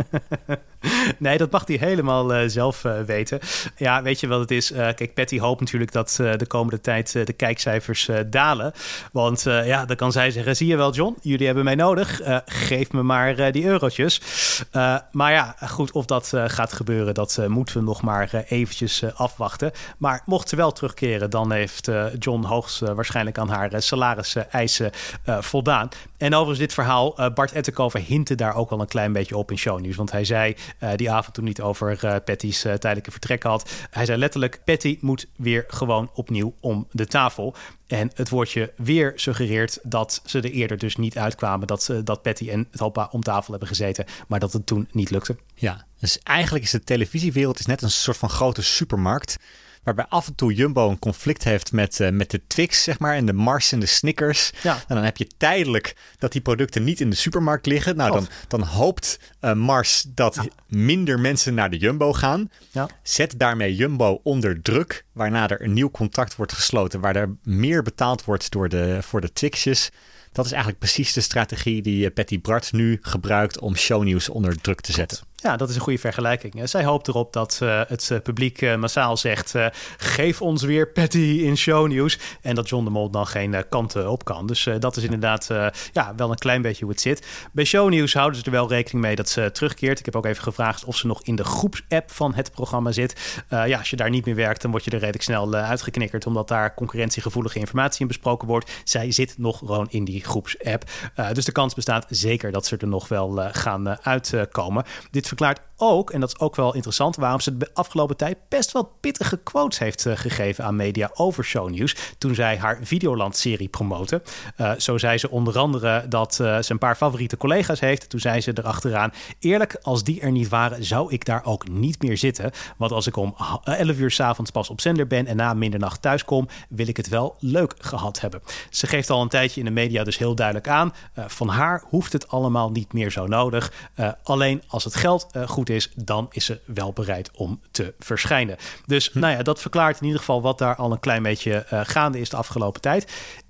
Nee, dat mag hij helemaal zelf weten. Ja, weet je wat het is? Kijk, Patty hoopt natuurlijk dat de komende tijd de kijkcijfers dalen. Want dan kan zij zeggen, zie je wel John, jullie hebben mij nodig. Geef me maar die eurotjes. Maar ja, goed, of dat gaat gebeuren, dat moeten we nog maar eventjes afwachten. Maar mocht ze wel terugkeren, dan heeft John hoogstwaarschijnlijk aan haar salariseisen voldaan. En overigens dit verhaal, Bart Ettenkoven hintte daar ook al een klein beetje op in shownieuws. Want hij zei die avond toen niet over Patty's tijdelijke vertrek had. Hij zei letterlijk, Patty moet weer gewoon opnieuw om de tafel. En het woordje weer suggereert dat ze er eerder dus niet uitkwamen. Dat Patty en Talpa om tafel hebben gezeten. Maar dat het toen niet lukte. Ja, dus eigenlijk is de televisiewereld net een soort van grote supermarkt. Waarbij af en toe Jumbo een conflict heeft met de Twix, zeg maar, en de Mars en de Snickers. Ja. En dan heb je tijdelijk dat die producten niet in de supermarkt liggen. Nou, dan hoopt Mars dat minder mensen naar de Jumbo gaan. Ja. Zet daarmee Jumbo onder druk, waarna er een nieuw contract wordt gesloten, waar er meer betaald wordt voor de Twixjes. Dat is eigenlijk precies de strategie die Patty Bart nu gebruikt om shownieuws onder druk te zetten. Ja, dat is een goede vergelijking. Zij hoopt erop dat het publiek massaal zegt, geef ons weer Patty in shownieuws. En dat John de Mol dan geen kanten op kan. Dus dat is inderdaad wel een klein beetje hoe het zit. Bij shownieuws houden ze er wel rekening mee dat ze terugkeert. Ik heb ook even gevraagd of ze nog in de groepsapp van het programma zit. Als je daar niet meer werkt, dan word je er redelijk snel uitgeknikkerd, omdat daar concurrentiegevoelige informatie in besproken wordt. Zij zit nog gewoon in die groepsapp. Dus de kans bestaat zeker dat ze er nog wel gaan uitkomen. Dit verklaart ook, en dat is ook wel interessant, waarom ze de afgelopen tijd best wel pittige quotes heeft gegeven aan media over shownieuws toen zij haar Videoland-serie promoten. Zo zei ze onder andere dat ze een paar favoriete collega's heeft. Toen zei ze erachteraan, eerlijk, als die er niet waren, zou ik daar ook niet meer zitten. Want als ik om 11 uur 's avonds pas op zender ben en na middernacht thuis kom, wil ik het wel leuk gehad hebben. Ze geeft al een tijdje in de media dus heel duidelijk aan, van haar hoeft het allemaal niet meer zo nodig. Alleen als het geld goed is, dan is ze wel bereid om te verschijnen. Dus dat verklaart in ieder geval wat daar al een klein beetje gaande is de afgelopen tijd.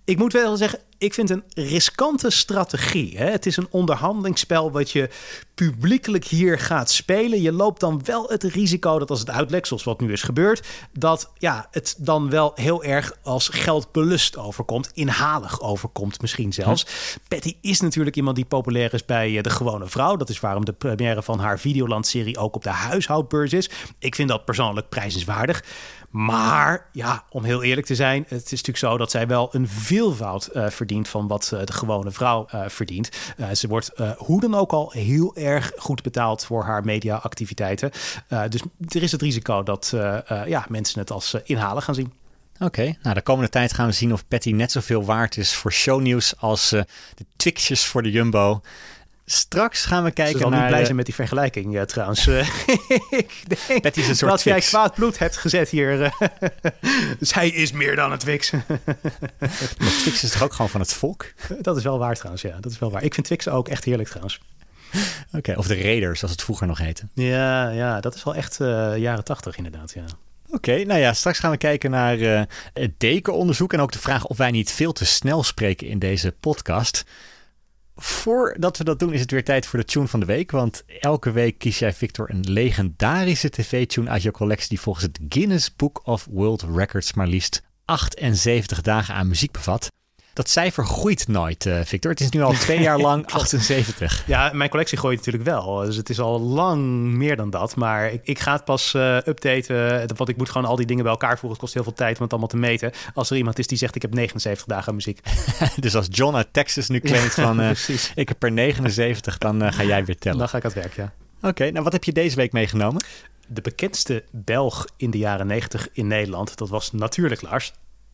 Ik moet wel zeggen, ik vind een riskante strategie. Hè? Het is een onderhandelingsspel wat je publiekelijk hier gaat spelen. Je loopt dan wel het risico dat als het uitlekt, zoals wat nu is gebeurd, dat het dan wel heel erg als geldbelust overkomt. Inhalig overkomt misschien zelfs. Patty is natuurlijk iemand die populair is bij de gewone vrouw. Dat is waarom de première van haar Videoland-serie ook op de huishoudbeurs is. Ik vind dat persoonlijk prijzenswaardig. Maar ja, om heel eerlijk te zijn, het is natuurlijk zo dat zij wel een veelvoud verdient van wat de gewone vrouw verdient. Ze wordt hoe dan ook al heel erg goed betaald voor haar mediaactiviteiten. Dus er is het risico dat mensen het als inhalen gaan zien. Oké, nou de komende tijd gaan we zien of Patty net zoveel waard is voor shownieuws als de Twixjes voor de Jumbo. Straks gaan we kijken naar... Ze zal niet blij zijn met die vergelijking trouwens. Ik denk Patty is een soort dat jij Twix. kwaad bloed hebt gezet hier. Zij is meer dan een Twix. Maar Twix is toch ook gewoon van het volk? Dat is wel waar trouwens, ja. Dat is wel waar. Ik vind Twix ook echt heerlijk trouwens. Oké, of de Raiders, zoals het vroeger nog heette. Ja, dat is wel echt jaren 80 inderdaad, ja. Oké, nou ja, straks gaan we kijken naar het Deken-onderzoek en ook de vraag of wij niet veel te snel spreken in deze podcast. Voordat we dat doen is het weer tijd voor de tune van de week. Want elke week kies jij, Victor, een legendarische tv-tune uit je collectie die volgens het Guinness Book of World Records maar liefst 78 dagen aan muziek bevat. Dat cijfer groeit nooit, Victor. Het is nu al 2 jaar lang 78. Ja, mijn collectie gooit natuurlijk wel. Dus het is al lang meer dan dat. Maar ik ga het pas updaten. Want ik moet gewoon al die dingen bij elkaar voegen. Het kost heel veel tijd om het allemaal te meten. Als er iemand is die zegt ik heb 79 dagen aan muziek. Dus als John uit Texas nu claimt van ik heb er 79, dan ga jij weer tellen. Dan ga ik aan het werk, ja. Oké, nou wat heb je deze week meegenomen? De bekendste Belg in de jaren 90 in Nederland. Dat was natuurlijk Lars.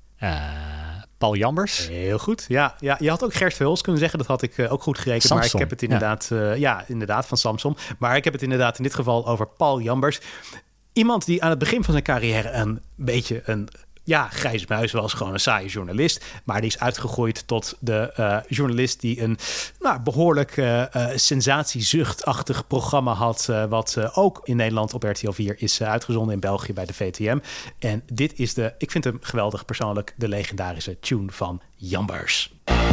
Paul Jambers. Heel goed. Ja, je had ook Gert Verhulst kunnen zeggen. Dat had ik ook goed gerekend. Samson. Maar ik heb het inderdaad... inderdaad, van Samson. Maar ik heb het inderdaad in dit geval over Paul Jambers. Iemand die aan het begin van zijn carrière een beetje een grijze muis was. Gewoon een saaie journalist. Maar die is uitgegroeid tot de journalist die een behoorlijk sensatiezuchtachtig programma had. Wat ook in Nederland op RTL 4 is uitgezonden. In België bij de VTM. En dit is ik vind hem geweldig persoonlijk, de legendarische tune van Jambers.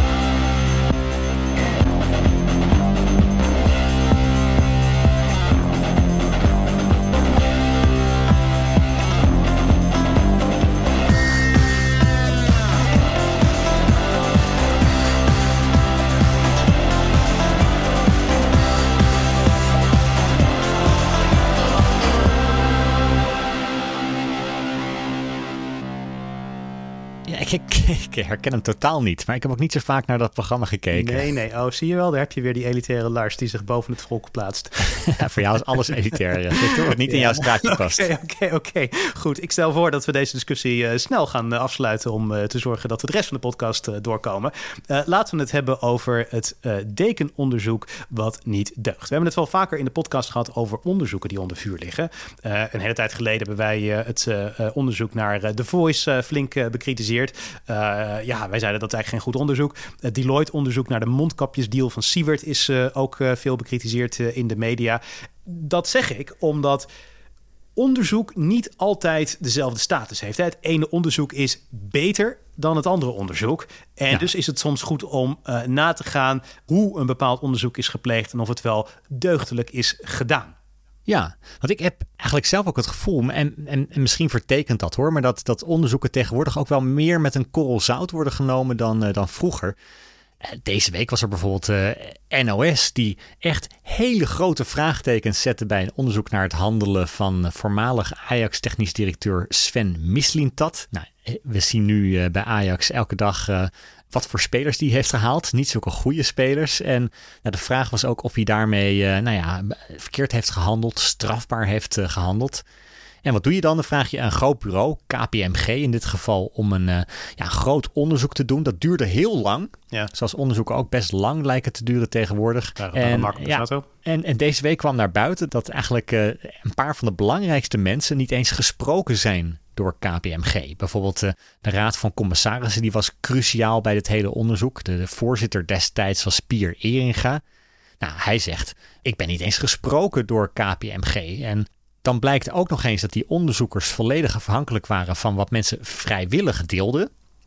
Ik herken hem totaal niet, maar ik heb ook niet zo vaak naar dat programma gekeken. Nee. Oh, zie je wel? Daar heb je weer die elitaire Lars die zich boven het volk plaatst. Ja, voor jou is alles elitair. Victor, wat niet in jouw straatje past. Oké. Goed, ik stel voor dat we deze discussie snel gaan afsluiten om te zorgen dat we de rest van de podcast doorkomen. Laten we het hebben over het Deken-onderzoek wat niet deugt. We hebben het wel vaker in de podcast gehad over onderzoeken die onder vuur liggen. Een hele tijd geleden hebben wij het onderzoek naar The Voice flink bekritiseerd. Wij zeiden dat eigenlijk geen goed onderzoek. Het Deloitte-onderzoek naar de mondkapjesdeal van Siewert is ook veel bekritiseerd in de media. Dat zeg ik omdat onderzoek niet altijd dezelfde status heeft. Het ene onderzoek is beter dan het andere onderzoek. En dus is het soms goed om na te gaan hoe een bepaald onderzoek is gepleegd en of het wel deugdelijk is gedaan. Ja, want ik heb eigenlijk zelf ook het gevoel, en misschien vertekent dat hoor, maar dat onderzoeken tegenwoordig ook wel meer met een korrel zout worden genomen dan vroeger. Deze week was er bijvoorbeeld NOS die echt hele grote vraagtekens zette bij een onderzoek naar het handelen van voormalig Ajax-technisch directeur Sven Mislintat. Nou, we zien nu bij Ajax elke dag wat voor spelers die heeft gehaald. Niet zulke goede spelers. En de vraag was ook of hij daarmee verkeerd heeft gehandeld, strafbaar heeft gehandeld. En wat doe je dan? Dan vraag je een groot bureau, KPMG in dit geval, om een groot onderzoek te doen. Dat duurde heel lang. Ja. Zoals onderzoeken ook best lang lijken te duren tegenwoordig. En deze week kwam naar buiten dat eigenlijk een paar van de belangrijkste mensen niet eens gesproken zijn door KPMG. Bijvoorbeeld de Raad van Commissarissen, die was cruciaal bij dit hele onderzoek. De voorzitter destijds was Pier Eringa. Nou, hij zegt, ik ben niet eens gesproken door KPMG. En dan blijkt ook nog eens dat die onderzoekers volledig afhankelijk waren van wat mensen vrijwillig deelden.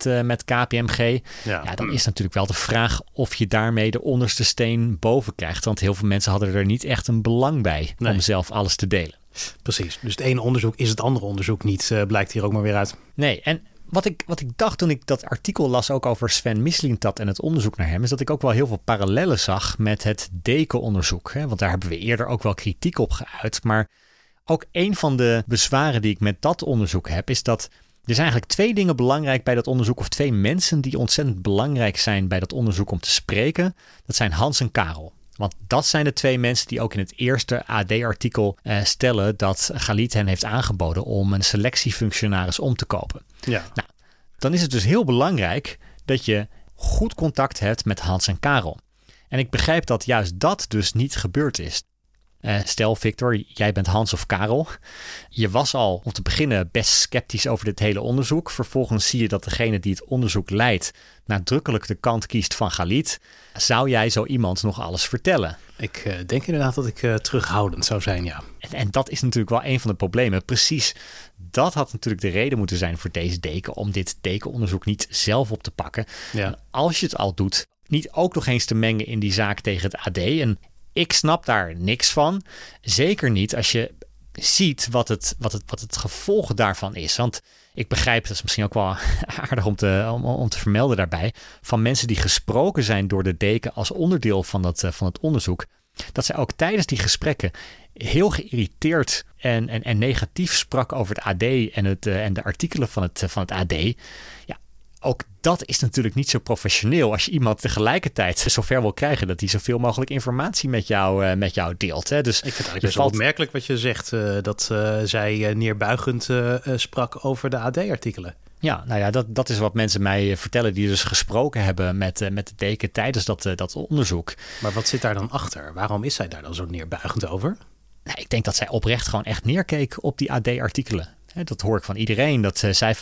met KPMG. Ja, dan is natuurlijk wel de vraag of je daarmee de onderste steen boven krijgt. Want heel veel mensen hadden er niet echt een belang bij om zelf alles te delen. Precies, dus het ene onderzoek is het andere onderzoek niet, blijkt hier ook maar weer uit. Nee, en wat ik dacht toen ik dat artikel las ook over Sven Mislintat en het onderzoek naar hem, is dat ik ook wel heel veel parallellen zag met het Deken-onderzoek. Want daar hebben we eerder ook wel kritiek op geuit. Maar ook een van de bezwaren die ik met dat onderzoek heb, is dat er zijn eigenlijk 2 dingen belangrijk bij dat onderzoek, of 2 mensen die ontzettend belangrijk zijn bij dat onderzoek om te spreken. Dat zijn Hans en Karel. Want dat zijn de 2 mensen die ook in het eerste AD-artikel stellen dat Khalid hen heeft aangeboden om een selectiefunctionaris om te kopen. Ja. Nou, dan is het dus heel belangrijk dat je goed contact hebt met Hans en Karel. En ik begrijp dat juist dat dus niet gebeurd is. Stel, Victor, jij bent Hans of Karel. Je was al om te beginnen best sceptisch over dit hele onderzoek. Vervolgens zie je dat degene die het onderzoek leidt nadrukkelijk de kant kiest van Khalid. Zou jij zo iemand nog alles vertellen? Ik denk inderdaad dat ik terughoudend zou zijn, ja. En dat is natuurlijk wel een van de problemen. Precies, dat had natuurlijk de reden moeten zijn voor deze deken om dit dekenonderzoek niet zelf op te pakken. Ja. En als je het al doet, niet ook nog eens te mengen in die zaak tegen het AD. En ik snap daar niks van. Zeker niet als je ziet wat het gevolg daarvan is. Want ik begrijp, dat is misschien ook wel aardig om te vermelden daarbij, van mensen die gesproken zijn door de deken als onderdeel van het onderzoek, dat zij ook tijdens die gesprekken heel geïrriteerd en negatief sprak over het AD en de artikelen van het AD. Ja, ook dat is natuurlijk niet zo professioneel als je iemand tegelijkertijd zover wil krijgen dat hij zoveel mogelijk informatie met jou deelt. Hè. Dus ik vind het eigenlijk best wel opmerkelijk wat je zegt, dat zij neerbuigend sprak over de AD-artikelen. Ja, nou ja, dat is wat mensen mij vertellen die dus gesproken hebben met de deken tijdens dat onderzoek. Maar wat zit daar dan achter? Waarom is zij daar dan zo neerbuigend over? Nou, ik denk dat zij oprecht gewoon echt neerkeek op die AD-artikelen. Dat hoor ik van iedereen. Zij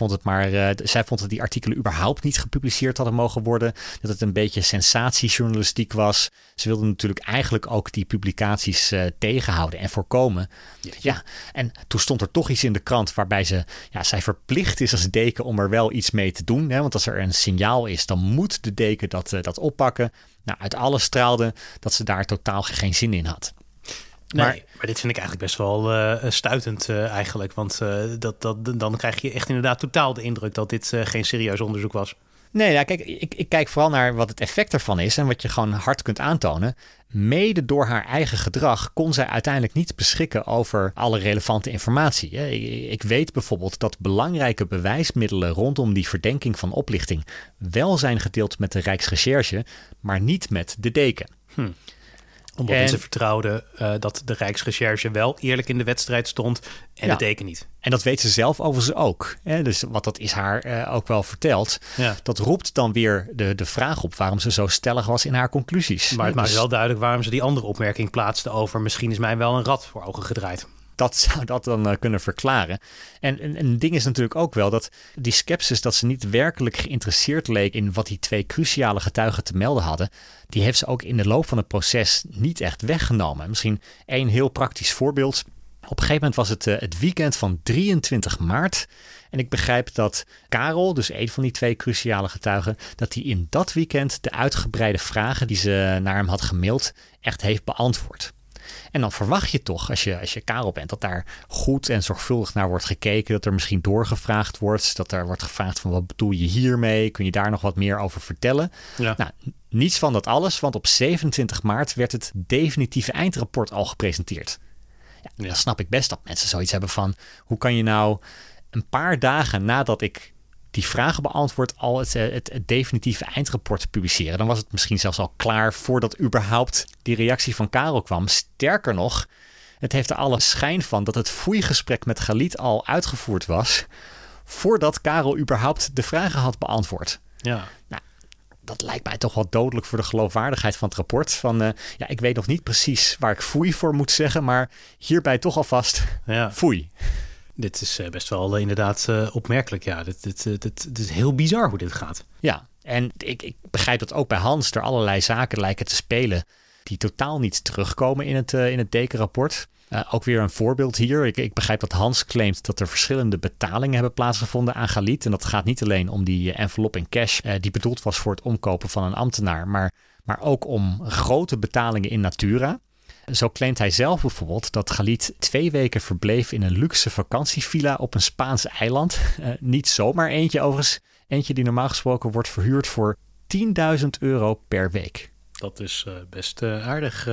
vond dat die artikelen überhaupt niet gepubliceerd hadden mogen worden. Dat het een beetje sensatiejournalistiek was. Ze wilden natuurlijk eigenlijk ook die publicaties tegenhouden en voorkomen. Ja, en toen stond er toch iets in de krant waarbij zij verplicht is als deken om er wel iets mee te doen. Hè? Want als er een signaal is, dan moet de deken dat oppakken. Nou, uit alles straalde dat ze daar totaal geen zin in had. Nee, maar dit vind ik eigenlijk best wel stuitend eigenlijk. Want dan krijg je echt inderdaad totaal de indruk dat dit geen serieus onderzoek was. Nee, ja, kijk, ik kijk vooral naar wat het effect ervan is en wat je gewoon hard kunt aantonen. Mede door haar eigen gedrag kon zij uiteindelijk niet beschikken over alle relevante informatie. Ik weet bijvoorbeeld dat belangrijke bewijsmiddelen rondom die verdenking van oplichting wel zijn gedeeld met de Rijksrecherche, maar niet met de deken. Omdat mensen vertrouwden dat de Rijksrecherche wel eerlijk in de wedstrijd stond en de deken niet. En dat weet ze zelf overigens ook. Dus dat is haar ook wel verteld. Ja. Dat roept dan weer de vraag op waarom ze zo stellig was in haar conclusies. Maar het maakt wel duidelijk waarom ze die andere opmerking plaatste over misschien is mij wel een rat voor ogen gedraaid. Dat zou dat dan kunnen verklaren. En een ding is natuurlijk ook wel dat die skepsis dat ze niet werkelijk geïnteresseerd leek in wat die 2 cruciale getuigen te melden hadden, die heeft ze ook in de loop van het proces niet echt weggenomen. Misschien 1 heel praktisch voorbeeld. Op een gegeven moment was het weekend van 23 maart. En ik begrijp dat Karel, dus een van die 2 cruciale getuigen, dat hij in dat weekend de uitgebreide vragen die ze naar hem had gemaild echt heeft beantwoord. En dan verwacht je toch, als je Karel bent, dat daar goed en zorgvuldig naar wordt gekeken. Dat er misschien doorgevraagd wordt. Dat er wordt gevraagd van wat bedoel je hiermee? Kun je daar nog wat meer over vertellen? Ja. Nou, niets van dat alles, want op 27 maart werd het definitieve eindrapport al gepresenteerd. Ja, dan snap ik best dat mensen zoiets hebben van, hoe kan je nou een paar dagen nadat ik die vragen beantwoord al het definitieve eindrapport publiceren. Dan was het misschien zelfs al klaar voordat überhaupt die reactie van Karel kwam. Sterker nog, het heeft er alle schijn van dat het foeigesprek met Khalid al uitgevoerd was voordat Karel überhaupt de vragen had beantwoord. Ja. Nou, dat lijkt mij toch wel dodelijk voor de geloofwaardigheid van het rapport. Ik weet nog niet precies waar ik foei voor moet zeggen, maar hierbij toch alvast foei. Dit is best wel inderdaad opmerkelijk. Ja, dit is heel bizar hoe dit gaat. Ja, en ik begrijp dat ook bij Hans er allerlei zaken lijken te spelen die totaal niet terugkomen in het dekenrapport. Ook weer een voorbeeld hier. Ik begrijp dat Hans claimt dat er verschillende betalingen hebben plaatsgevonden aan Khalid. En dat gaat niet alleen om die envelop in cash die bedoeld was voor het omkopen van een ambtenaar, maar ook om grote betalingen in natura. Zo claimt hij zelf bijvoorbeeld dat Khalid 2 weken verbleef in een luxe vakantievilla op een Spaans eiland. Niet zomaar eentje overigens. Eentje die normaal gesproken wordt verhuurd voor €10.000 per week. Dat is best aardig.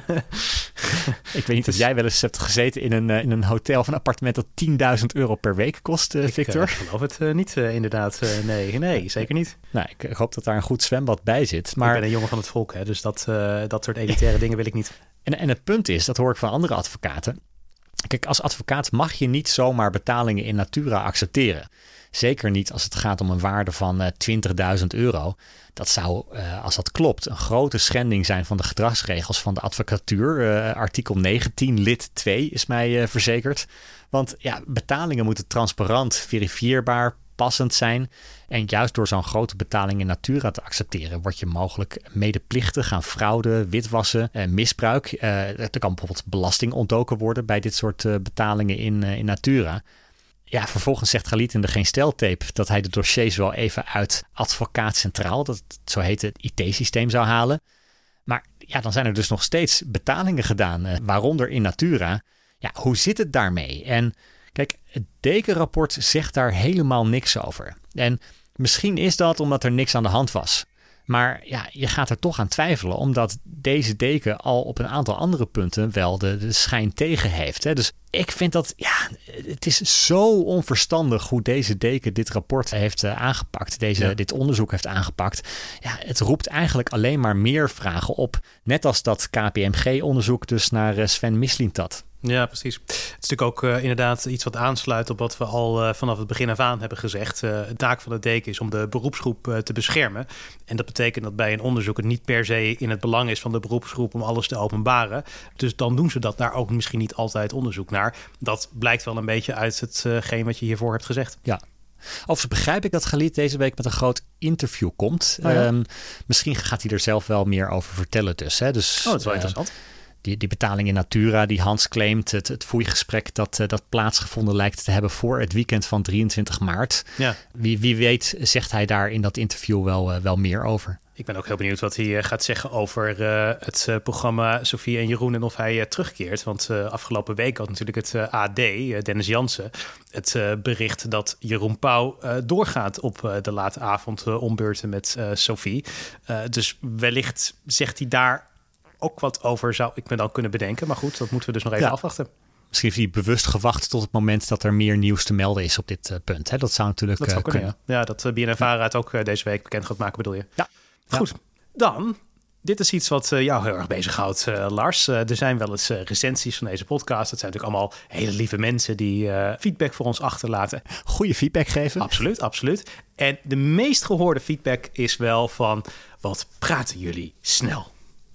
Ik weet niet of jij wel eens hebt gezeten in een hotel of een appartement dat €10.000 per week kost, Victor. Ik geloof het niet, inderdaad. Nee, zeker niet. Nou, ik hoop dat daar een goed zwembad bij zit. Maar... Ik ben een jongen van het volk, hè, dus dat soort elitaire dingen wil ik niet. En het punt is, dat hoor ik van andere advocaten. Kijk, als advocaat mag je niet zomaar betalingen in natura accepteren. Zeker niet als het gaat om een waarde van €20.000. Dat zou, als dat klopt, een grote schending zijn van de gedragsregels van de advocatuur. Artikel 19 lid 2 is mij verzekerd. Want ja, betalingen moeten transparant, verifieerbaar, passend zijn. En juist door zo'n grote betaling in natura te accepteren, word je mogelijk medeplichtig aan fraude, witwassen, misbruik. Er kan bijvoorbeeld belasting ontdoken worden bij dit soort betalingen in natura. Ja, vervolgens zegt Khalid in de Geen Stel-tape dat hij de dossiers wel even uit Advocaat Centraal, dat zo heet het IT-systeem, zou halen. Maar ja, dan zijn er dus nog steeds betalingen gedaan, waaronder in natura. Ja, hoe zit het daarmee? En kijk, het Deken-rapport zegt daar helemaal niks over. En misschien is dat omdat er niks aan de hand was. Maar ja, je gaat er toch aan twijfelen, omdat deze deken al op een aantal andere punten wel de schijn tegen heeft. Hè? Dus ik vind dat, ja, het is zo onverstandig hoe deze deken dit rapport heeft aangepakt. Dit onderzoek heeft aangepakt. Ja, het roept eigenlijk alleen maar meer vragen op. Net als dat KPMG-onderzoek dus naar Sven Mislintat. Ja, precies. Het is natuurlijk ook inderdaad iets wat aansluit op wat we al vanaf het begin af aan hebben gezegd. De taak van de deken is om de beroepsgroep te beschermen. En dat betekent dat bij een onderzoek het niet per se in het belang is van de beroepsgroep om alles te openbaren. Dus dan doen ze dat daar ook misschien niet altijd onderzoek naar. Dat blijkt wel een beetje uit hetgeen wat je hiervoor hebt gezegd. Ja. Overigens begrijp ik dat Khalid deze week met een groot interview komt. Oh ja. Misschien gaat hij er zelf wel meer over vertellen dus. Hè? Dus dat is wel interessant. Die betaling in natura die Hans claimt, het foeigesprek dat plaatsgevonden lijkt te hebben voor het weekend van 23 maart. Ja. Wie weet zegt hij daar in dat interview wel meer over. Ik ben ook heel benieuwd wat hij gaat zeggen over het programma Sophie en Jeroen en of hij terugkeert. Want afgelopen week had natuurlijk het AD, Dennis Jansen, het bericht dat Jeroen Pauw doorgaat op de late avond ombeurten met Sophie. Dus wellicht zegt hij daar ook wat over, zou ik me dan kunnen bedenken. Maar goed, dat moeten we dus nog even afwachten. Misschien heeft hij bewust gewacht tot het moment dat er meer nieuws te melden is op dit punt. Hè? Dat zou natuurlijk kunnen. Ja, dat BNNVARA het ook deze week bekend gaat maken, bedoel je? Ja. Goed, dan, dit is iets wat jou heel erg bezighoudt, Lars. Er zijn wel eens recensies van deze podcast. Dat zijn natuurlijk allemaal hele lieve mensen die feedback voor ons achterlaten. Goede feedback geven. Absoluut, absoluut. En de meest gehoorde feedback is wel van, wat praten jullie snel?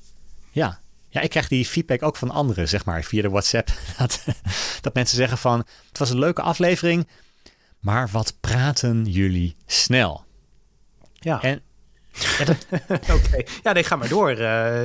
Ja, ik krijg die feedback ook van anderen, zeg maar, via de WhatsApp. Dat mensen zeggen van, het was een leuke aflevering, maar wat praten jullie snel? Ja. En Oké. Ja, nee, ga maar door.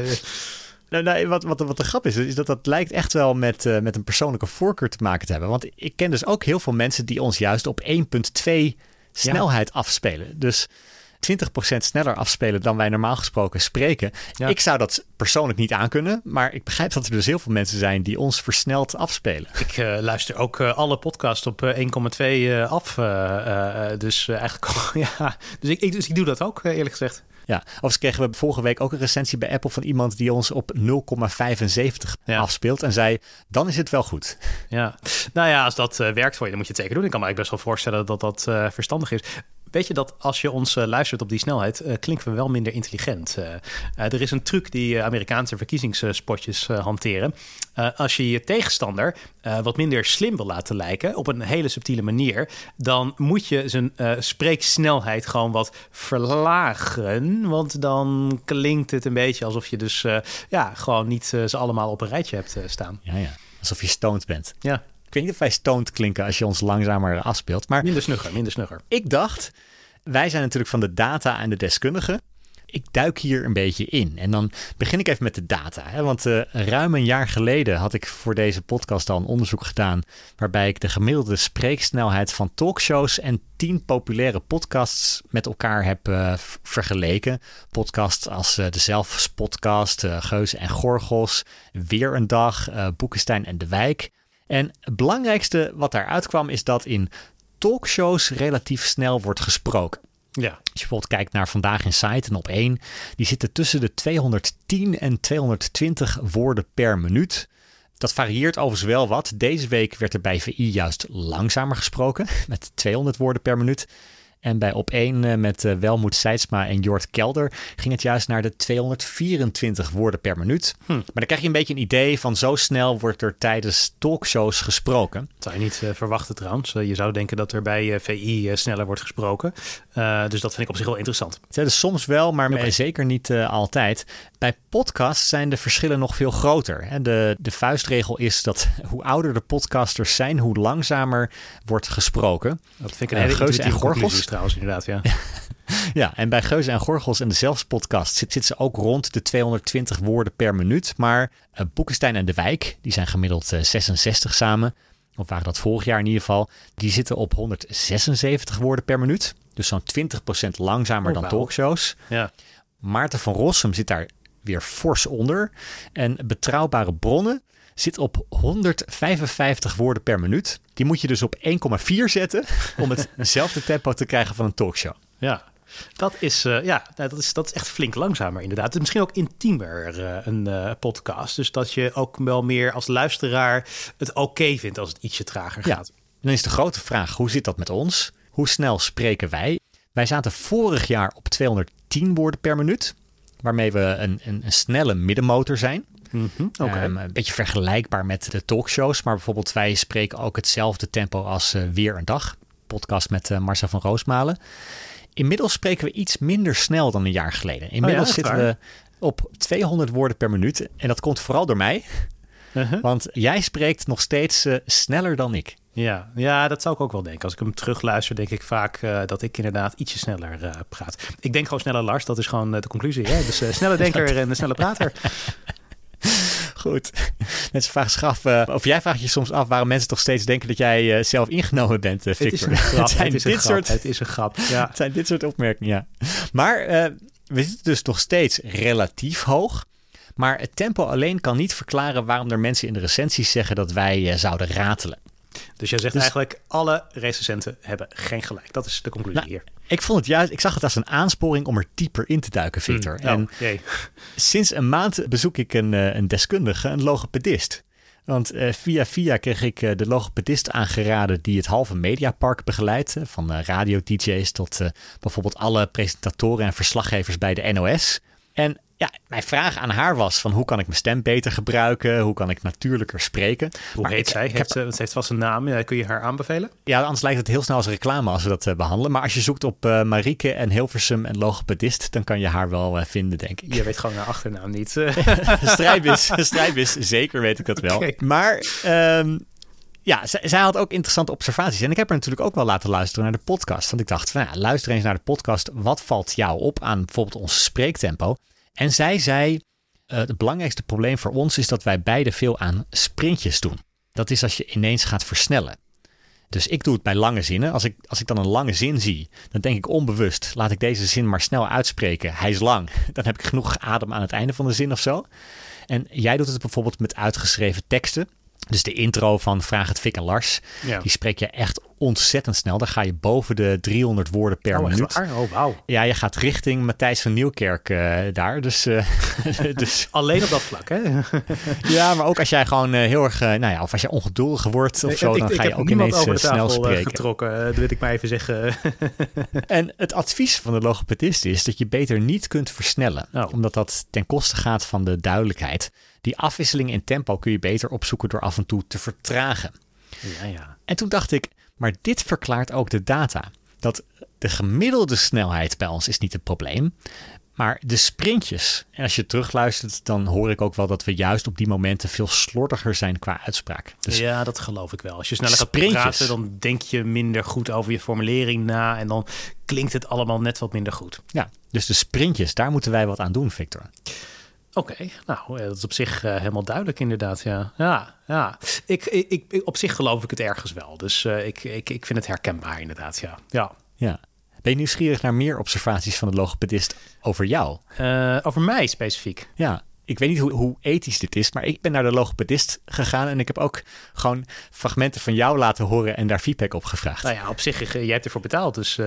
Wat de grap is dat lijkt echt wel met een persoonlijke voorkeur te maken te hebben. Want ik ken dus ook heel veel mensen die ons juist op 1.2 snelheid afspelen. Dus 20% sneller afspelen dan wij normaal gesproken spreken. Ja. Ik zou dat persoonlijk niet aankunnen, maar ik begrijp dat er dus heel veel mensen zijn die ons versneld afspelen. Ik luister ook alle podcasts op 1,2 af. Dus eigenlijk, ja. Dus ik doe dat ook, eerlijk gezegd. Ja, overigens kregen we vorige week ook een recensie bij Apple van iemand die ons op 0,75 afspeelt en zei, dan is het wel goed. Ja, nou ja, als dat werkt voor je, dan moet je het zeker doen. Ik kan me eigenlijk best wel voorstellen dat dat verstandig is. Weet je dat als je ons luistert op die snelheid, klinken we wel minder intelligent. Er is een truc die Amerikaanse verkiezingsspotjes hanteren. Als je je tegenstander wat minder slim wil laten lijken, op een hele subtiele manier, dan moet je zijn spreeksnelheid gewoon wat verlagen. Want dan klinkt het een beetje alsof je dus gewoon niet ze allemaal op een rijtje hebt staan. Ja, alsof je stoned bent. Ja. Ik weet niet of wij stoned klinken als je ons langzamer afspeelt. Maar minder snugger. Ik dacht, wij zijn natuurlijk van de data en de deskundigen. Ik duik hier een beetje in. En dan begin ik even met de data. Hè? Want ruim een jaar geleden had ik voor deze podcast al een onderzoek gedaan, waarbij ik de gemiddelde spreeksnelheid van talkshows en 10 populaire podcasts met elkaar heb vergeleken. Podcasts als de Zelfspodcast, Geuze en Gorgels, Weer een Dag, Boekenstein en De Wijk. En het belangrijkste wat daaruit kwam is dat in talkshows relatief snel wordt gesproken. Ja. Als je bijvoorbeeld kijkt naar Vandaag in Site en Op1, die zitten tussen de 210 en 220 woorden per minuut. Dat varieert overigens wel wat. Deze week werd er bij VI juist langzamer gesproken, met 200 woorden per minuut. En bij Op1 met Welmoed Seidsma en Jort Kelder ging het juist naar de 224 woorden per minuut. Maar dan krijg je een beetje een idee van zo snel wordt er tijdens talkshows gesproken. Dat zou je niet verwachten trouwens. Je zou denken dat er bij VI sneller wordt gesproken. Dus dat vind ik op zich wel interessant. Dus soms wel, maar zeker niet altijd. Bij podcasts zijn de verschillen nog veel groter. De vuistregel is dat hoe ouder de podcasters zijn, hoe langzamer wordt gesproken. Dat vind ik een hele Geuze en Gorgels trouwens, inderdaad, ja. Ja, en bij Geuze en Gorgels en de Zelfspodcast zitten ze ook rond de 220 woorden per minuut. Maar Boekenstein en De Wijk, die zijn gemiddeld 66 samen, of waren dat vorig jaar in ieder geval, die zitten op 176 woorden per minuut. Dus zo'n 20% langzamer dan talkshows. Ja. Maarten van Rossum zit daar weer fors onder. En Betrouwbare Bronnen zit op 155 woorden per minuut. Die moet je dus op 1,4 zetten om hetzelfde tempo te krijgen van een talkshow. Ja, dat is echt flink langzamer inderdaad. Het is misschien ook intiemer een podcast. Dus dat je ook wel meer als luisteraar het oké vindt als het ietsje trager gaat. Ja. Dan is de grote vraag, hoe zit dat met ons? Hoe snel spreken wij? Wij zaten vorig jaar op 210 woorden per minuut, waarmee we een snelle middenmotor zijn. Een beetje vergelijkbaar met de talkshows, maar bijvoorbeeld wij spreken ook hetzelfde tempo als Weer een Dag, podcast met Marcel van Roosmalen. Inmiddels spreken we iets minder snel dan een jaar geleden. Inmiddels zitten we op 200 woorden per minuut en dat komt vooral door mij, want jij spreekt nog steeds sneller dan ik. Ja, dat zou ik ook wel denken. Als ik hem terugluister, denk ik vaak dat ik inderdaad ietsje sneller praat. Ik denk gewoon sneller, Lars. Dat is gewoon de conclusie. Hè? Dus snelle denker en snelle prater. Goed. Mensen vragen zich af, of jij vraagt je soms af waarom mensen toch steeds denken dat jij zelf ingenomen bent, Victor. Het is een grap. Het is een grap. Ja. Het zijn dit soort opmerkingen, ja. Maar we zitten dus nog steeds relatief hoog. Maar het tempo alleen kan niet verklaren waarom er mensen in de recensies zeggen dat wij zouden ratelen. Dus jij zegt eigenlijk, alle recensenten hebben geen gelijk. Dat is de conclusie hier. Ik vond het juist, ik zag het als een aansporing om er dieper in te duiken, Victor. Sinds een maand bezoek ik een deskundige, een logopedist. Want via kreeg ik de logopedist aangeraden die het halve Mediapark begeleidt. Van radio-dj's tot bijvoorbeeld alle presentatoren en verslaggevers bij de NOS. En ja, mijn vraag aan haar was van hoe kan ik mijn stem beter gebruiken? Hoe kan ik natuurlijker spreken? Hoe heet zij? Het heeft vast een naam. Kun je haar aanbevelen? Ja, anders lijkt het heel snel als reclame als we dat behandelen. Maar als je zoekt op Marieke en Hilversum en logopedist, dan kan je haar wel vinden, denk ik. Je weet gewoon haar achternaam niet. Strijbis, zeker weet ik dat wel. Okay. Maar zij had ook interessante observaties. En ik heb haar natuurlijk ook wel laten luisteren naar de podcast. Want ik dacht van luister eens naar de podcast. Wat valt jou op aan bijvoorbeeld ons spreektempo? En zij zei, het belangrijkste probleem voor ons is dat wij beide veel aan sprintjes doen. Dat is als je ineens gaat versnellen. Dus ik doe het bij lange zinnen. Als ik dan een lange zin zie, dan denk ik onbewust, laat ik deze zin maar snel uitspreken. Hij is lang. Dan heb ik genoeg adem aan het einde van de zin of zo. En jij doet het bijvoorbeeld met uitgeschreven teksten. Dus de intro van Vraag het Vic en Lars, die spreek je echt ontzettend snel. Dan ga je boven de 300 woorden per minuut. Oh, wauw. Ja, je gaat richting Matthijs van Nieuwkerk daar. Dus alleen op dat vlak, hè? Ja, maar ook als jij gewoon heel erg, of als je ongeduldig wordt of zo, dan ga je ook ineens snel spreken. Getrokken, dat wil ik maar even zeggen. En het advies van de logopedist is dat je beter niet kunt versnellen. Omdat dat ten koste gaat van de duidelijkheid. Die afwisseling in tempo kun je beter opzoeken door af en toe te vertragen. Ja. En toen dacht ik, maar dit verklaart ook de data. Dat de gemiddelde snelheid bij ons is niet het probleem. Maar de sprintjes, en als je terugluistert, dan hoor ik ook wel dat we juist op die momenten veel slordiger zijn qua uitspraak. Dus ja, dat geloof ik wel. Als je sneller gaat sprintjes. praten, dan denk je minder goed over je formulering na en dan klinkt het allemaal net wat minder goed. Ja, dus de sprintjes, daar moeten wij wat aan doen, Victor. Oké, nou, dat is op zich helemaal duidelijk inderdaad, ja. Ik op zich geloof ik het ergens wel. Dus ik vind het herkenbaar inderdaad, ja. Ben je nieuwsgierig naar meer observaties van de logopedist over jou? Over mij specifiek? Ja, ik weet niet hoe ethisch dit is, maar ik ben naar de logopedist gegaan en ik heb ook gewoon fragmenten van jou laten horen en daar feedback op gevraagd. Nou ja, op zich, jij hebt ervoor betaald, dus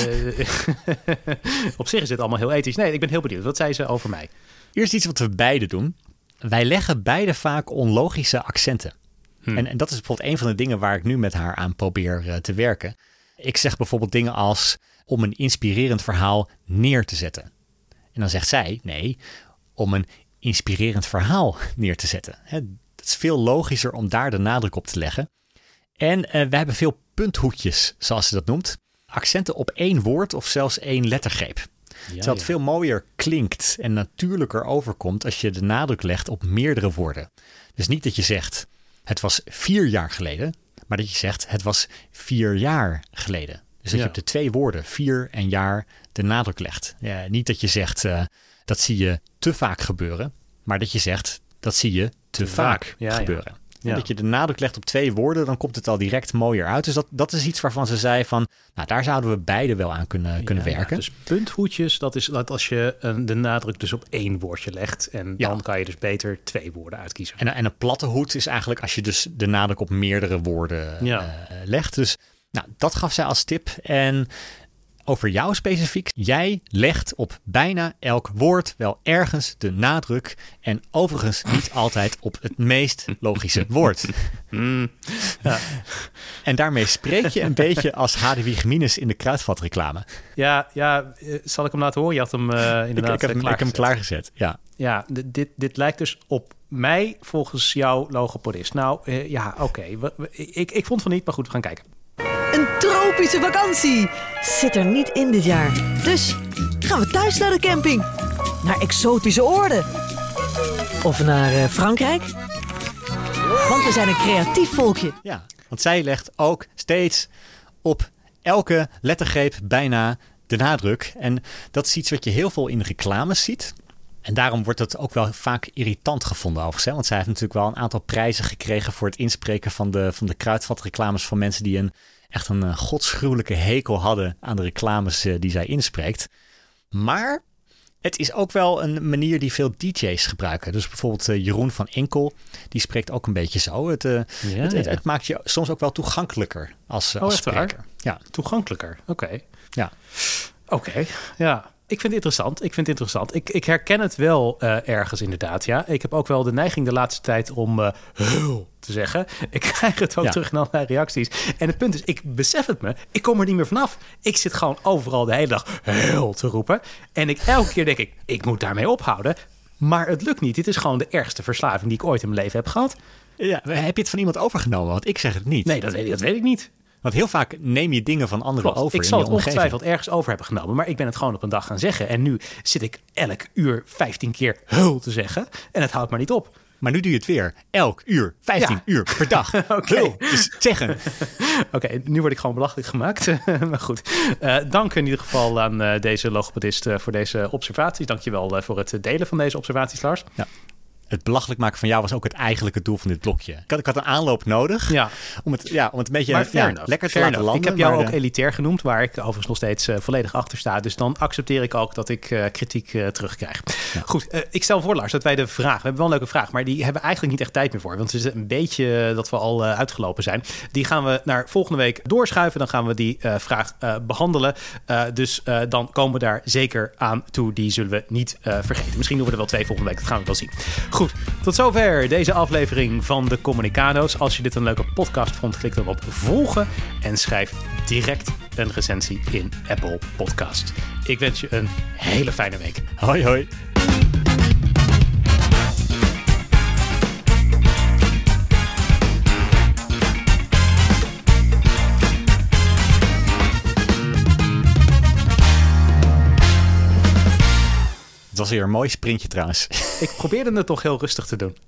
op zich is dit allemaal heel ethisch. Nee, ik ben heel benieuwd. Wat zei ze over mij? Eerst iets wat we beide doen. Wij leggen beide vaak onlogische accenten. En dat is bijvoorbeeld een van de dingen waar ik nu met haar aan probeer te werken. Ik zeg bijvoorbeeld dingen als om een inspirerend verhaal neer te zetten. En dan zegt zij, nee, om een inspirerend verhaal neer te zetten. Het is veel logischer om daar de nadruk op te leggen. En we hebben veel punthoedjes, zoals ze dat noemt. Accenten op één woord of zelfs één lettergreep. Terwijl het veel mooier klinkt en natuurlijker overkomt als je de nadruk legt op meerdere woorden. Dus niet dat je zegt, het was 4 jaar geleden, maar dat je zegt, het was 4 jaar geleden. Dus dat je op de 2 woorden, 4 en jaar, de nadruk legt. Ja, niet dat je zegt, dat zie je te vaak gebeuren, maar dat je zegt, dat zie je te vaak gebeuren. Ja. Dat je de nadruk legt op 2 woorden, dan komt het al direct mooier uit. Dus dat is iets waarvan ze zei van, nou, daar zouden we beide wel aan kunnen werken. Ja, dus punthoedjes, dat is dat als je de nadruk dus op 1 woordje legt. En dan kan je dus beter 2 woorden uitkiezen. En een platte hoed is eigenlijk als je dus de nadruk op meerdere woorden legt. Dus nou, dat gaf zij als tip. En over jou specifiek, jij legt op bijna elk woord wel ergens de nadruk en overigens niet altijd op het meest logische woord. Ja. En daarmee spreek je een beetje als Hadewig Minus in de kruidvatreclame. Ja, zal ik hem laten horen? Je had hem inderdaad ik heb hem klaargezet, ja. Ja, dit lijkt dus op mij volgens jouw logopedist. Nou, oké. Ik vond van niet, maar goed, we gaan kijken. Een tropische vakantie zit er niet in dit jaar. Dus gaan we thuis naar de camping. Naar exotische oorden. Of naar Frankrijk. Want we zijn een creatief volkje. Ja, want zij legt ook steeds op elke lettergreep bijna de nadruk. En dat is iets wat je heel veel in reclames ziet. En daarom wordt het ook wel vaak irritant gevonden overigens. Want zij heeft natuurlijk wel een aantal prijzen gekregen voor het inspreken van de kruidvatreclames van mensen die echt een godsgruwelijke hekel hadden aan de reclames die zij inspreekt. Maar het is ook wel een manier die veel DJ's gebruiken. Dus bijvoorbeeld Jeroen van Enkel, die spreekt ook een beetje zo. Het maakt je soms ook wel toegankelijker als spreker. Ja. Toegankelijker, oké. Ja. Oké, ja. Ik vind het interessant. Ik herken het wel ergens inderdaad, ja. Ik heb ook wel de neiging de laatste tijd om hul te zeggen. Ik krijg het ook terug in allerlei reacties. En het punt is, ik besef het me. Ik kom er niet meer vanaf. Ik zit gewoon overal de hele dag hul te roepen. En elke keer denk ik moet daarmee ophouden. Maar het lukt niet. Dit is gewoon de ergste verslaving die ik ooit in mijn leven heb gehad. Ja, heb je het van iemand overgenomen? Want ik zeg het niet. Nee, dat weet ik niet. Want heel vaak neem je dingen van anderen over. Ik zal het ongetwijfeld ergens over hebben genomen. Maar ik ben het gewoon op een dag gaan zeggen. En nu zit ik elk uur 15 keer hul te zeggen. En het houdt maar niet op. Maar nu doe je het weer. Elk uur, 15 uur per dag. Hul, dus zeggen. Oké, nu word ik gewoon belachelijk gemaakt. Maar goed. Dank in ieder geval aan deze logopedist voor deze observaties. Dank je wel voor het delen van deze observaties, Lars. Ja. Het belachelijk maken van jou was ook het eigenlijke doel van dit blokje. Ik had een aanloop nodig om het een beetje lekker te laten landen. Ik heb jou ook elitair genoemd, waar ik overigens nog steeds volledig achter sta. Dus dan accepteer ik ook dat ik kritiek terugkrijg. Ja. Goed, ik stel voor, Lars, dat wij de vraag... We hebben wel een leuke vraag, maar die hebben we eigenlijk niet echt tijd meer voor. Want het is een beetje dat we al uitgelopen zijn. Die gaan we naar volgende week doorschuiven. Dan gaan we die vraag behandelen. Dus dan komen we daar zeker aan toe. Die zullen we niet vergeten. Misschien doen we er wel 2 volgende week. Dat gaan we wel zien. Goed, tot zover deze aflevering van de Communicado's. Als je dit een leuke podcast vond, klik dan op volgen en schrijf direct een recensie in Apple Podcast. Ik wens je een hele fijne week. Hoi hoi. Het was weer een mooi sprintje trouwens. Ik probeerde het toch heel rustig te doen.